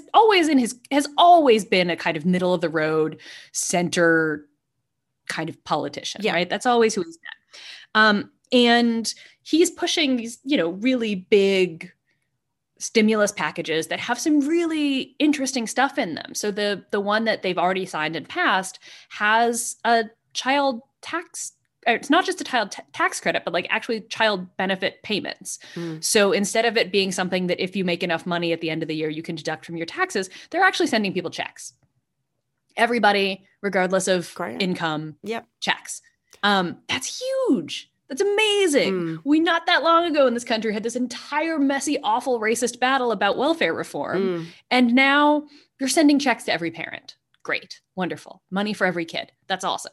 always been a kind of middle of the road center kind of politician, right? That's always who he's been. And he's pushing these, really big stimulus packages that have some really interesting stuff in them. So the one that they've already signed and passed has a child tax. It's not just a child tax credit, but like actually child benefit payments. So instead of it being something that if you make enough money at the end of the year, you can deduct from your taxes, they're actually sending people checks. Everybody, regardless of income, checks. That's huge. That's amazing. We not that long ago in this country had this entire messy, awful, racist battle about welfare reform. And now you're sending checks to every parent. Great. Wonderful. Money for every kid. That's awesome.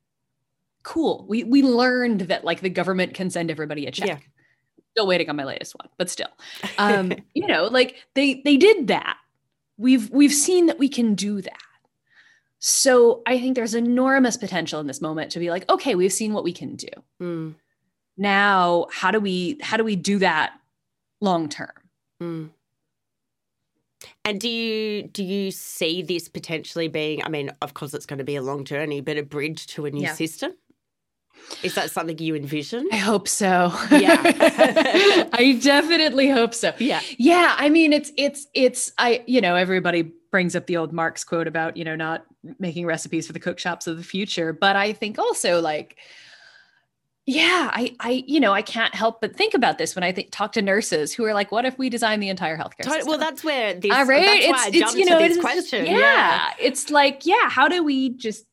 Cool. We learned that like the government can send everybody a check. Yeah. Still waiting on my latest one, but still, like they did that. We've seen that we can do that. So I think there's enormous potential in this moment to be like, okay, we've seen what we can do. Now, how do we do that long term? And do you see this potentially being, I mean, of course it's going to be a long journey, but a bridge to a new system? Is that something you envision? I hope so. Yeah. I definitely hope so. Yeah. Yeah. I mean, everybody brings up the old Marx quote about, not making recipes for the cook shops of the future. But I think also like, yeah, I can't help but think about this when I talk to nurses who are like, what if we design the entire healthcare system? Well, that's where this, right? That's why I jumped to this question. It's like, how do we just,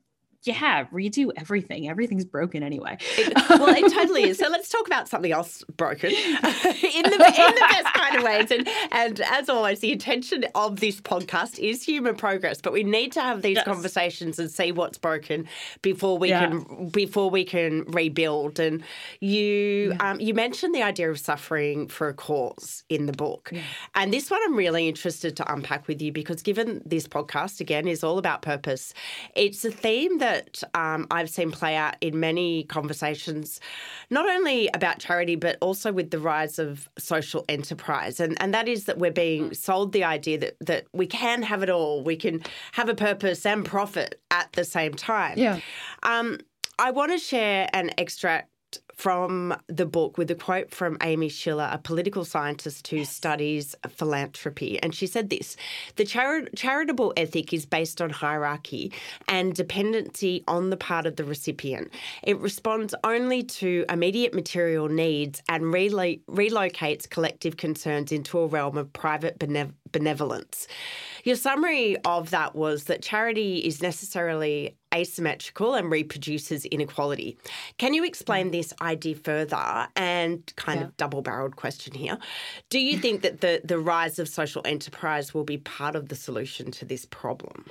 redo everything. Everything's broken anyway. It totally is. So let's talk about something else broken in the best kind of ways. And as always, the intention of this podcast is human progress, but we need to have these conversations and see what's broken before we can rebuild. And you mentioned the idea of suffering for a cause in the book. Yeah. And this one I'm really interested to unpack with you because given this podcast, again, is all about purpose, it's a theme that I've seen play out in many conversations, not only about charity, but also with the rise of social enterprise. And that is that we're being sold the idea that we can have it all. We can have a purpose and profit at the same time. Yeah. I want to share an extract from the book with a quote from Amy Schiller, a political scientist who studies philanthropy. And she said this: the charitable ethic is based on hierarchy and dependency on the part of the recipient. It responds only to immediate material needs and relocates collective concerns into a realm of private benevolence. Your summary of that was that charity is necessarily asymmetrical and reproduces inequality. Can you explain this idea further? And kind of double-barreled question here. Do you think that the rise of social enterprise will be part of the solution to this problem?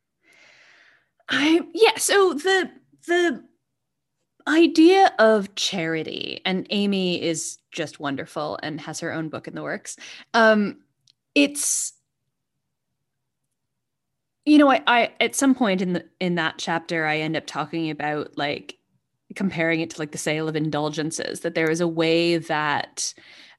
So the idea of charity, and Amy is just wonderful and has her own book in the works. It's, I at some point in that chapter, I end up talking about like comparing it to like the sale of indulgences, that there is a way that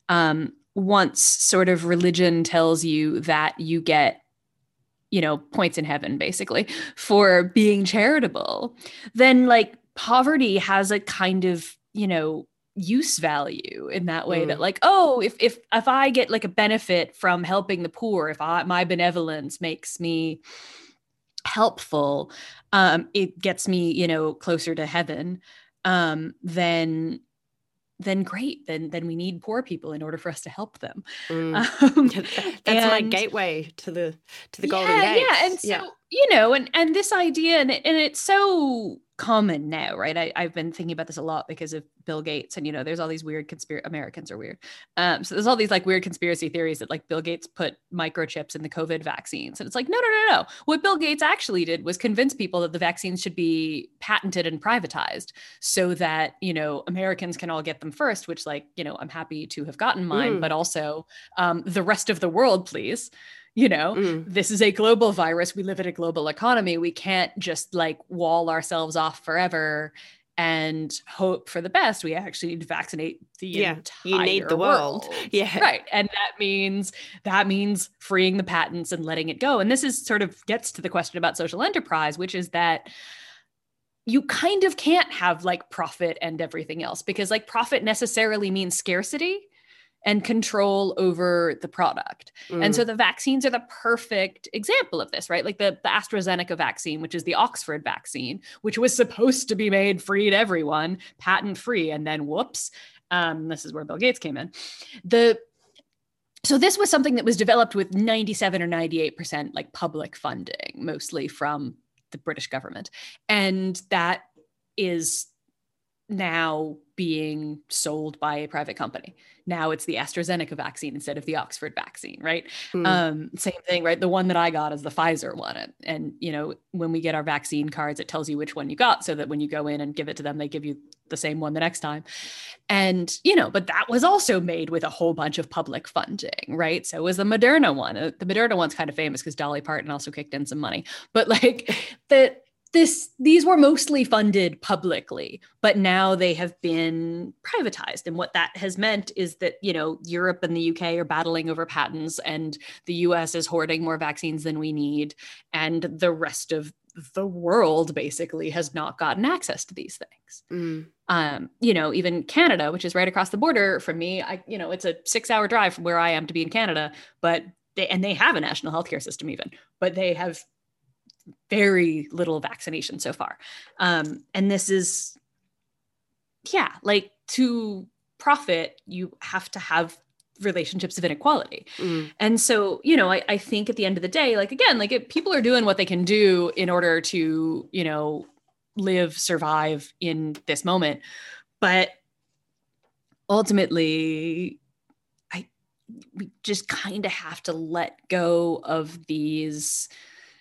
once sort of religion tells you that you get points in heaven basically for being charitable, then like poverty has a kind of, use value in that way that like, oh, if I get like a benefit from helping the poor, if my benevolence makes me helpful, it gets me, closer to heaven, then great, then we need poor people in order for us to help them. That's my gateway to the golden gates. Yeah, and so and this idea, and it's so common now, right? I've been thinking about this a lot because of Bill Gates, and there's all these weird Americans are weird. So there's all these like weird conspiracy theories that like Bill Gates put microchips in the COVID vaccines, and it's like no. What Bill Gates actually did was convince people that the vaccines should be patented and privatized, so that Americans can all get them first. Which I'm happy to have gotten mine, but also the rest of the world, please. This is a global virus. We live in a global economy. We can't just like wall ourselves off forever and hope for the best. We actually need to vaccinate the entire you need the world. Yeah. Right. And that means freeing the patents and letting it go. And this is sort of gets to the question about social enterprise, which is that you kind of can't have like profit and everything else, because like profit necessarily means scarcity and control over the product. And so the vaccines are the perfect example of this, right? Like the AstraZeneca vaccine, which is the Oxford vaccine, which was supposed to be made free to everyone, patent free. And then whoops, this is where Bill Gates came in. So this was something that was developed with 97 or 98% like public funding, mostly from the British government. And that is now being sold by a private company. Now it's the AstraZeneca vaccine instead of the Oxford vaccine, right? Same thing, right? The one that I got is the Pfizer one. And, when we get our vaccine cards, it tells you which one you got, so that when you go in and give it to them, they give you the same one the next time. And, but that was also made with a whole bunch of public funding, right? So was the Moderna one. The Moderna one's kind of famous because Dolly Parton also kicked in some money. But like these were mostly funded publicly, but now they have been privatized. And what that has meant is that, Europe and the UK are battling over patents, and the US is hoarding more vaccines than we need. And the rest of the world basically has not gotten access to these things. Even Canada, which is right across the border from me, it's a 6-hour drive from where I am to be in Canada, but they have a national healthcare system even, but they have very little vaccination so far. And this is, like to profit, you have to have relationships of inequality. And so, I think at the end of the day, like, again, like if people are doing what they can do in order to, survive in this moment. But ultimately, we just kind of have to let go of these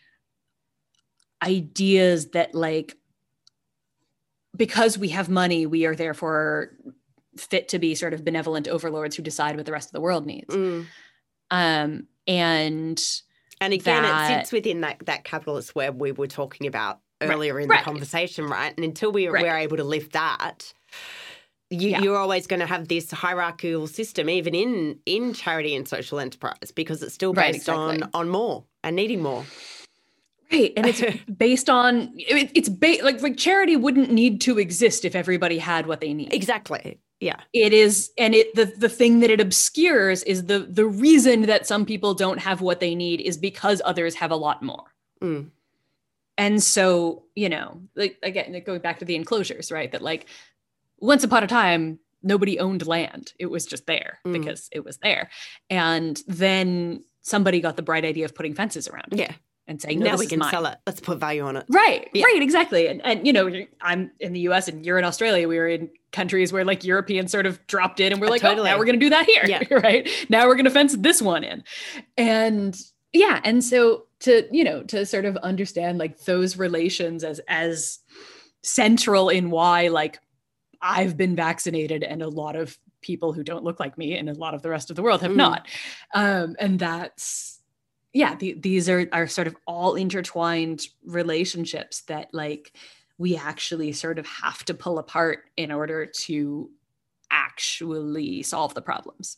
ideas that like, because we have money, we are therefore fit to be sort of benevolent overlords who decide what the rest of the world needs. And again, it sits within that capitalist web we were talking about earlier in the conversation, right? And until we're able to lift that, you're always going to have this hierarchical system, even in charity and social enterprise, because it's still based on more and needing more. Right. And it's based on, like charity wouldn't need to exist if everybody had what they need. Exactly. Yeah. It is. And the thing that it obscures is the reason that some people don't have what they need is because others have a lot more. And so, like, again, going back to the enclosures, right? That like once upon a time, nobody owned land. It was just there because it was there. And then somebody got the bright idea of putting fences around it. Yeah. And saying, no, now this we is can mine. sell it. Let's put value on it. Right, Yeah. right, exactly. And you know, I'm in the US and you're in Australia. We were in countries where like Europeans sort of dropped in and we're like, Totally. oh, now we're going to do that here, Yeah. right? Now we're going to fence this one in. And yeah, and so to sort of understand like those relations as central in why like I've been vaccinated and a lot of people who don't look like me and a lot of the rest of the world have not. And that's, yeah, these are sort of all intertwined relationships that like we actually sort of have to pull apart in order to actually solve the problems.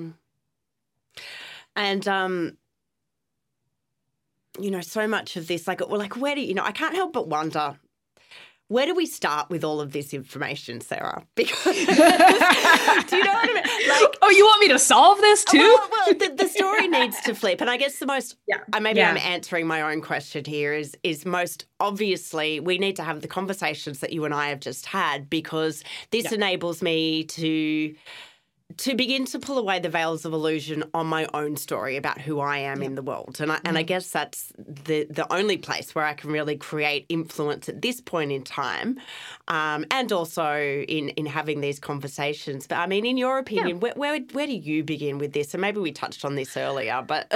And, you know, so much of this, like where do you know, I can't help but wonder, where do we start with all of this information, Sarah? Because, do you know what I mean? Like, oh, you want me to solve this too? Well, the story needs to flip. And I guess the most, I'm answering my own question here is most obviously we need to have the conversations that you and I have just had, because this enables me to begin to pull away the veils of illusion on my own story about who I am in the world. And I guess that's the only place where I can really create influence at this point in time, and also in having these conversations. But I mean, in your opinion, where do you begin with this? And maybe we touched on this earlier, but...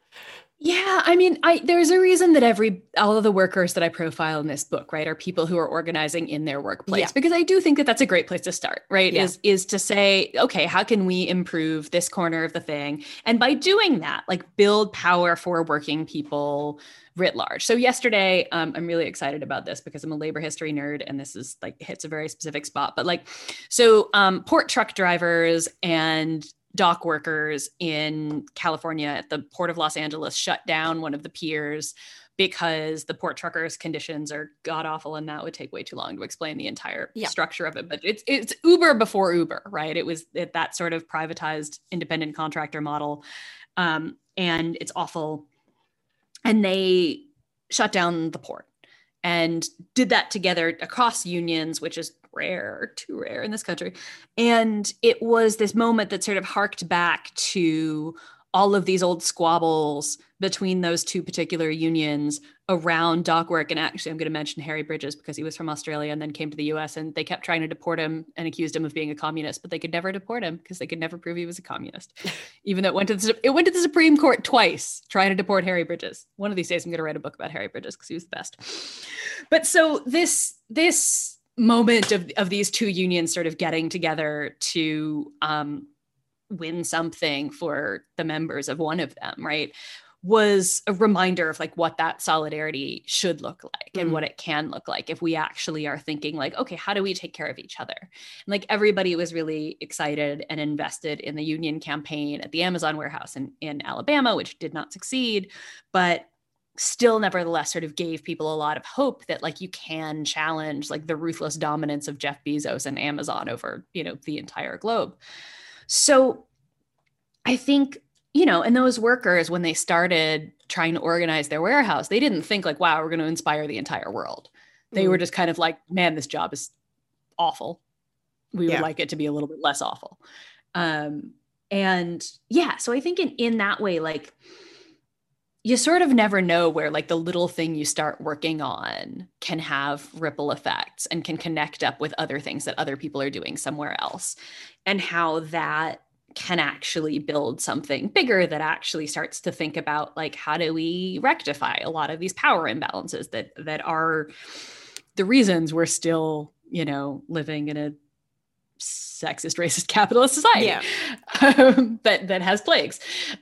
Yeah, I mean, there's a reason that all of the workers that I profile in this book, right, are people who are organizing in their workplace, because I do think that that's a great place to start, right? Yeah. Is to say, okay, how can we improve this corner of the thing? And by doing that, like build power for working people writ large. So yesterday, I'm really excited about this because I'm a labor history nerd and this is like hits a very specific spot. But like, so port truck drivers and dock workers in California at the Port of Los Angeles shut down one of the piers because the port truckers' conditions are god awful, and that would take way too long to explain the entire structure of it. But it's Uber before Uber, right? It was that sort of privatized independent contractor model, and it's awful. And they shut down the port and did that together across unions, which is too rare in this country. And it was this moment that sort of harked back to all of these old squabbles between those two particular unions around dock work. And actually, I'm going to mention Harry Bridges because he was from Australia and then came to the US, and they kept trying to deport him and accused him of being a communist, but they could never deport him because they could never prove he was a communist. Even though it went to the Supreme Court twice trying to deport Harry Bridges. One of these days, I'm going to write a book about Harry Bridges because he was the best. But so this moment of these two unions sort of getting together to win something for the members of one of them, right, was a reminder of like what that solidarity should look like and what it can look like if we actually are thinking like, okay, how do we take care of each other? And like everybody was really excited and invested in the union campaign at the Amazon warehouse in Alabama, which did not succeed, but still nevertheless sort of gave people a lot of hope that like you can challenge like the ruthless dominance of Jeff Bezos and Amazon over, you know, the entire globe. So I think, you know, and those workers, when they started trying to organize their warehouse, they didn't think like, wow, we're going to inspire the entire world. They were just kind of like, man, this job is awful. We would like it to be a little bit less awful. And yeah, so I think in that way, like, you sort of never know where like the little thing you start working on can have ripple effects and can connect up with other things that other people are doing somewhere else, and how that can actually build something bigger that actually starts to think about like, how do we rectify a lot of these power imbalances that are the reasons we're still, you know, living in a sexist, racist, capitalist society that has plagues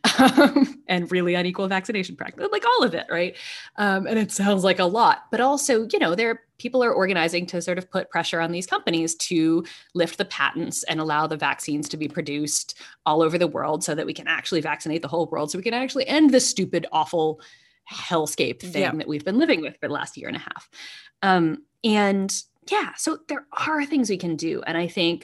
and really unequal vaccination practice, like all of it, right? And it sounds like a lot, but also, you know, people are organizing to sort of put pressure on these companies to lift the patents and allow the vaccines to be produced all over the world so that we can actually vaccinate the whole world, so we can actually end this stupid, awful hellscape thing that we've been living with for the last year and a half. And yeah, so there are things we can do. And I think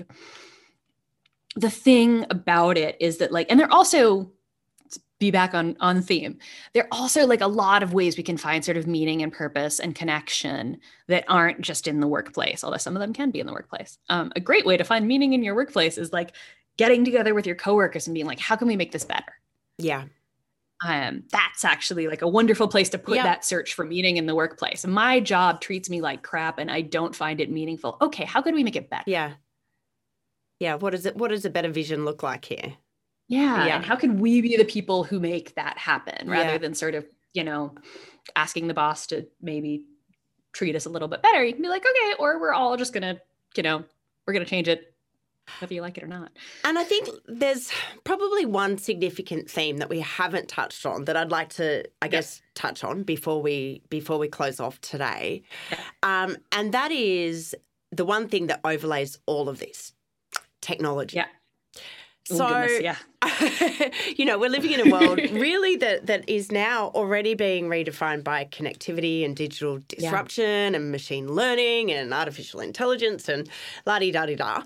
the thing about it is that like, and they're also, be back on theme, there are also like a lot of ways we can find sort of meaning and purpose and connection that aren't just in the workplace, although some of them can be in the workplace. A great way to find meaning in your workplace is like getting together with your coworkers and being like, how can we make this better? Yeah. That's actually like a wonderful place to put Yeah. that search for meaning in the workplace. My job treats me like crap and I don't find it meaningful. Okay, how could we make it better? Yeah. Yeah. What does a better vision look like here? Yeah. Yeah. And how can we be the people who make that happen rather Yeah. than sort of, asking the boss to maybe treat us a little bit better? You can be like, okay, or we're all just gonna, we're gonna change it whether you like it or not. And I think there's probably one significant theme that we haven't touched on that I'd like to, I guess, touch on before we close off today. Yeah. And that is the one thing that overlays all of this, technology. Yeah. So, goodness, yeah. We're living in a world really that is now already being redefined by connectivity and digital disruption and machine learning and artificial intelligence and la-di-da-di-da.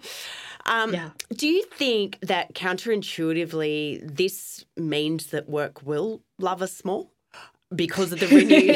Do you think that counterintuitively this means that work will love us more because of the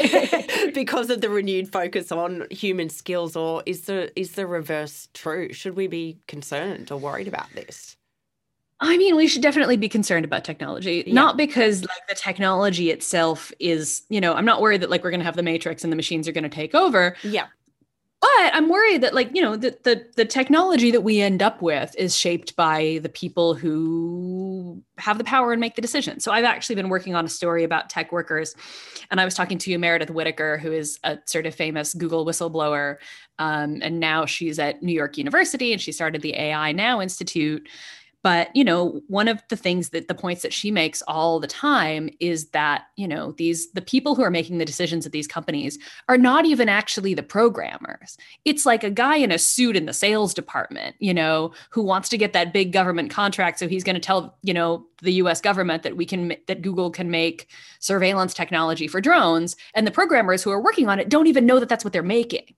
renewed focus on human skills, or is the reverse true? Should we be concerned or worried about this? I mean, we should definitely be concerned about technology, not because like the technology itself is, I'm not worried that like we're going to have the Matrix and the machines are going to take over. Yeah. But I'm worried that like, the technology that we end up with is shaped by the people who have the power and make the decision. So I've actually been working on a story about tech workers, and I was talking to Meredith Whittaker, who is a sort of famous Google whistleblower. And now she's at New York University and she started the AI Now Institute. But, one of the things the points that she makes all the time is that, the people who are making the decisions at these companies are not even actually the programmers. It's like a guy in a suit in the sales department, who wants to get that big government contract. So he's going to tell, the US government that Google can make surveillance technology for drones. And the programmers who are working on it don't even know that that's what they're making.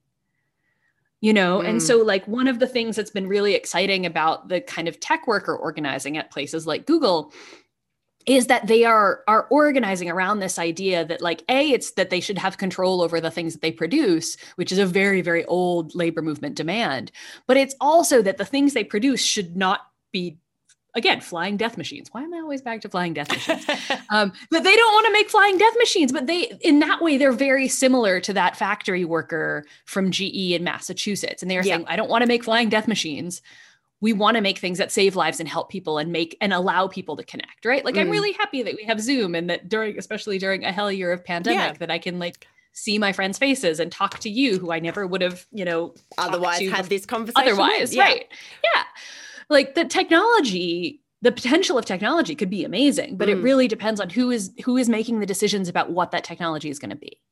And so like one of the things that's been really exciting about the kind of tech worker organizing at places like Google is that they are organizing around this idea that like, it's that they should have control over the things that they produce, which is a very, very old labor movement demand. But it's also that the things they produce should not be, again, flying death machines. Why am I always back to flying death machines? That they don't want to make flying death machines, but in that way, they're very similar to that factory worker from GE in Massachusetts. And they're saying, I don't want to make flying death machines. We want to make things that save lives and help people and allow people to connect, right? Like, I'm really happy that we have Zoom and that especially during a hell year of pandemic, that I can like see my friends' faces and talk to you who I never would have, otherwise had this conversation. Otherwise, right. Yeah. Like the potential of technology could be amazing, but it really depends on who is making the decisions about what that technology is going to be.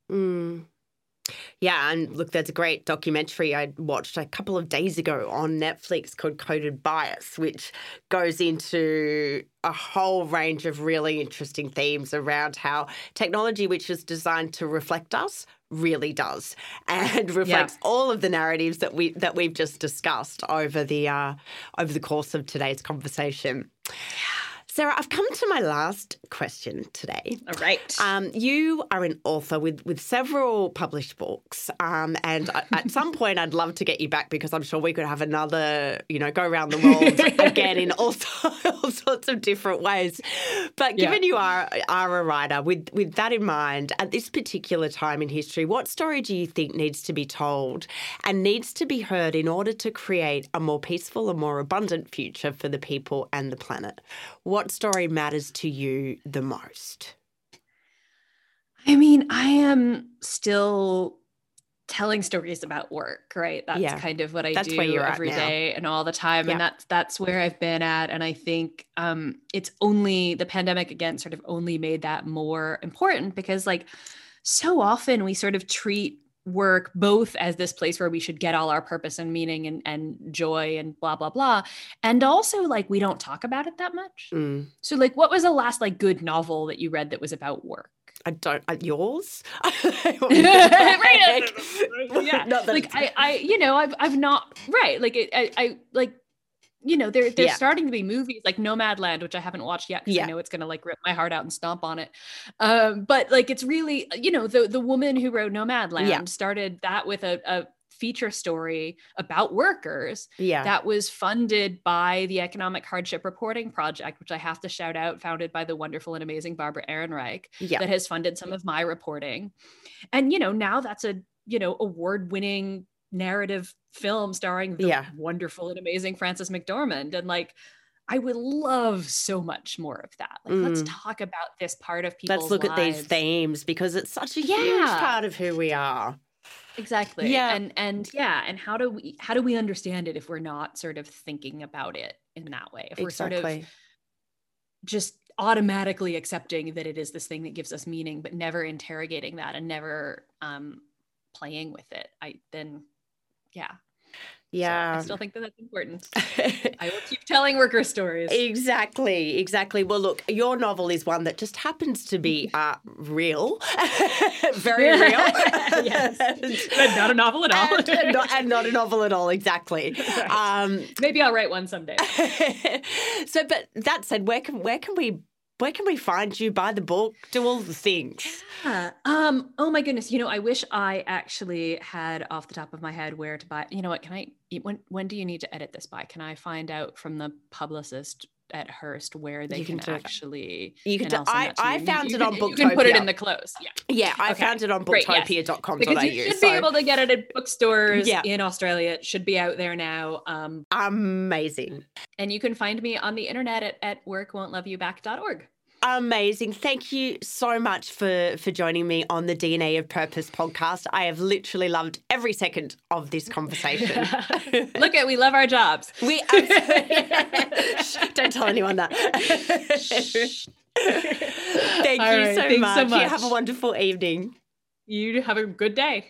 Yeah, and look, there's a great documentary I watched a couple of days ago on Netflix called Coded Bias, which goes into a whole range of really interesting themes around how technology, which is designed to reflect us, really does, and reflects all of the narratives that we've just discussed over the course of today's conversation. Sarah, I've come to my last question today. All right. You are an author with several published books, and at some point I'd love to get you back because I'm sure we could have another, go around the world again in all sorts of different ways. But given you are a writer, with that in mind, at this particular time in history, what story do you think needs to be told and needs to be heard in order to create a more peaceful and more abundant future for the people and the planet? What story matters to you the most? I mean, I am still telling stories about work, right? That's kind of what I do every day and all the time. And that's where I've been at. And I think it's only the pandemic, again, sort of only made that more important because like so often we sort of treat work both as this place where we should get all our purpose and meaning and joy and blah, blah, blah. And also like, we don't talk about it that much. So like, what was the last like good novel that you read that was about work? Yours? Right. Yeah. Like I've not, right. Like I like, there's starting to be movies like Nomadland, which I haven't watched yet because I know it's going to like rip my heart out and stomp on it. But like, it's really, the woman who wrote Nomadland started that with a feature story about workers that was funded by the Economic Hardship Reporting Project, which I have to shout out, founded by the wonderful and amazing Barbara Ehrenreich, that has funded some of my reporting. And, now that's a, award-winning narrative film starring the wonderful and amazing Frances McDormand. And I would love so much more of that. Let's talk about this part of people's lives. Let's look at these themes, because it's such a huge part of who we are. Exactly. Yeah. And how do we understand it if we're not sort of thinking about it in that way? If we're sort of just automatically accepting that it is this thing that gives us meaning, but never interrogating that and never playing with it, So I still think that that's important. I will keep telling worker stories. Exactly. Well, look, your novel is one that just happens to be real, very real. Yes. But not a novel at all. and not a novel at all, exactly. Right. Maybe I'll write one someday. So, but that said, where can we find you, buy the book, do all the things? Yeah. Oh my goodness. I wish I actually had off the top of my head where to buy. You know what? When do you need to edit this by? Can I find out from the publicist at Hearst where they can actually? You can. I found it on Booktopia. You can put it in the close. Yeah. I found it on booktopia.com.au. Because you should be able to get it at bookstores in Australia. It should be out there now. Amazing. And you can find me on the internet at workwon'tloveYouback.org. Amazing. Thank you so much for joining me on the DNA of Purpose podcast. I have literally loved every second of this conversation. We love our jobs. We Don't tell anyone that. Thank you so much. You have a wonderful evening. You have a good day.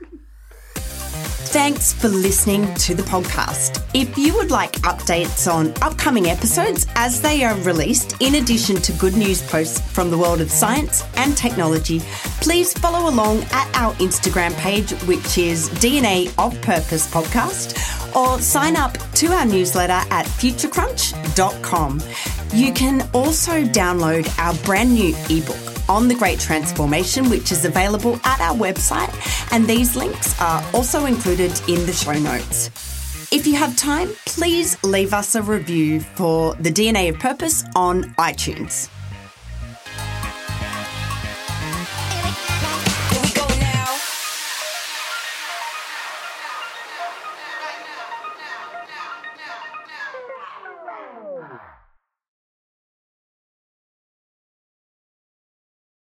Thanks for listening to the podcast. If you would like updates on upcoming episodes as they are released, in addition to good news posts from the world of science and technology, please follow along at our Instagram page, which is DNA of Purpose Podcast, or sign up to our newsletter at futurecrunch.com. You can also download our brand new ebook on the Great Transformation, which is available at our website, and these links are also included in the show notes. If you have time, please leave us a review for the DNA of Purpose on iTunes.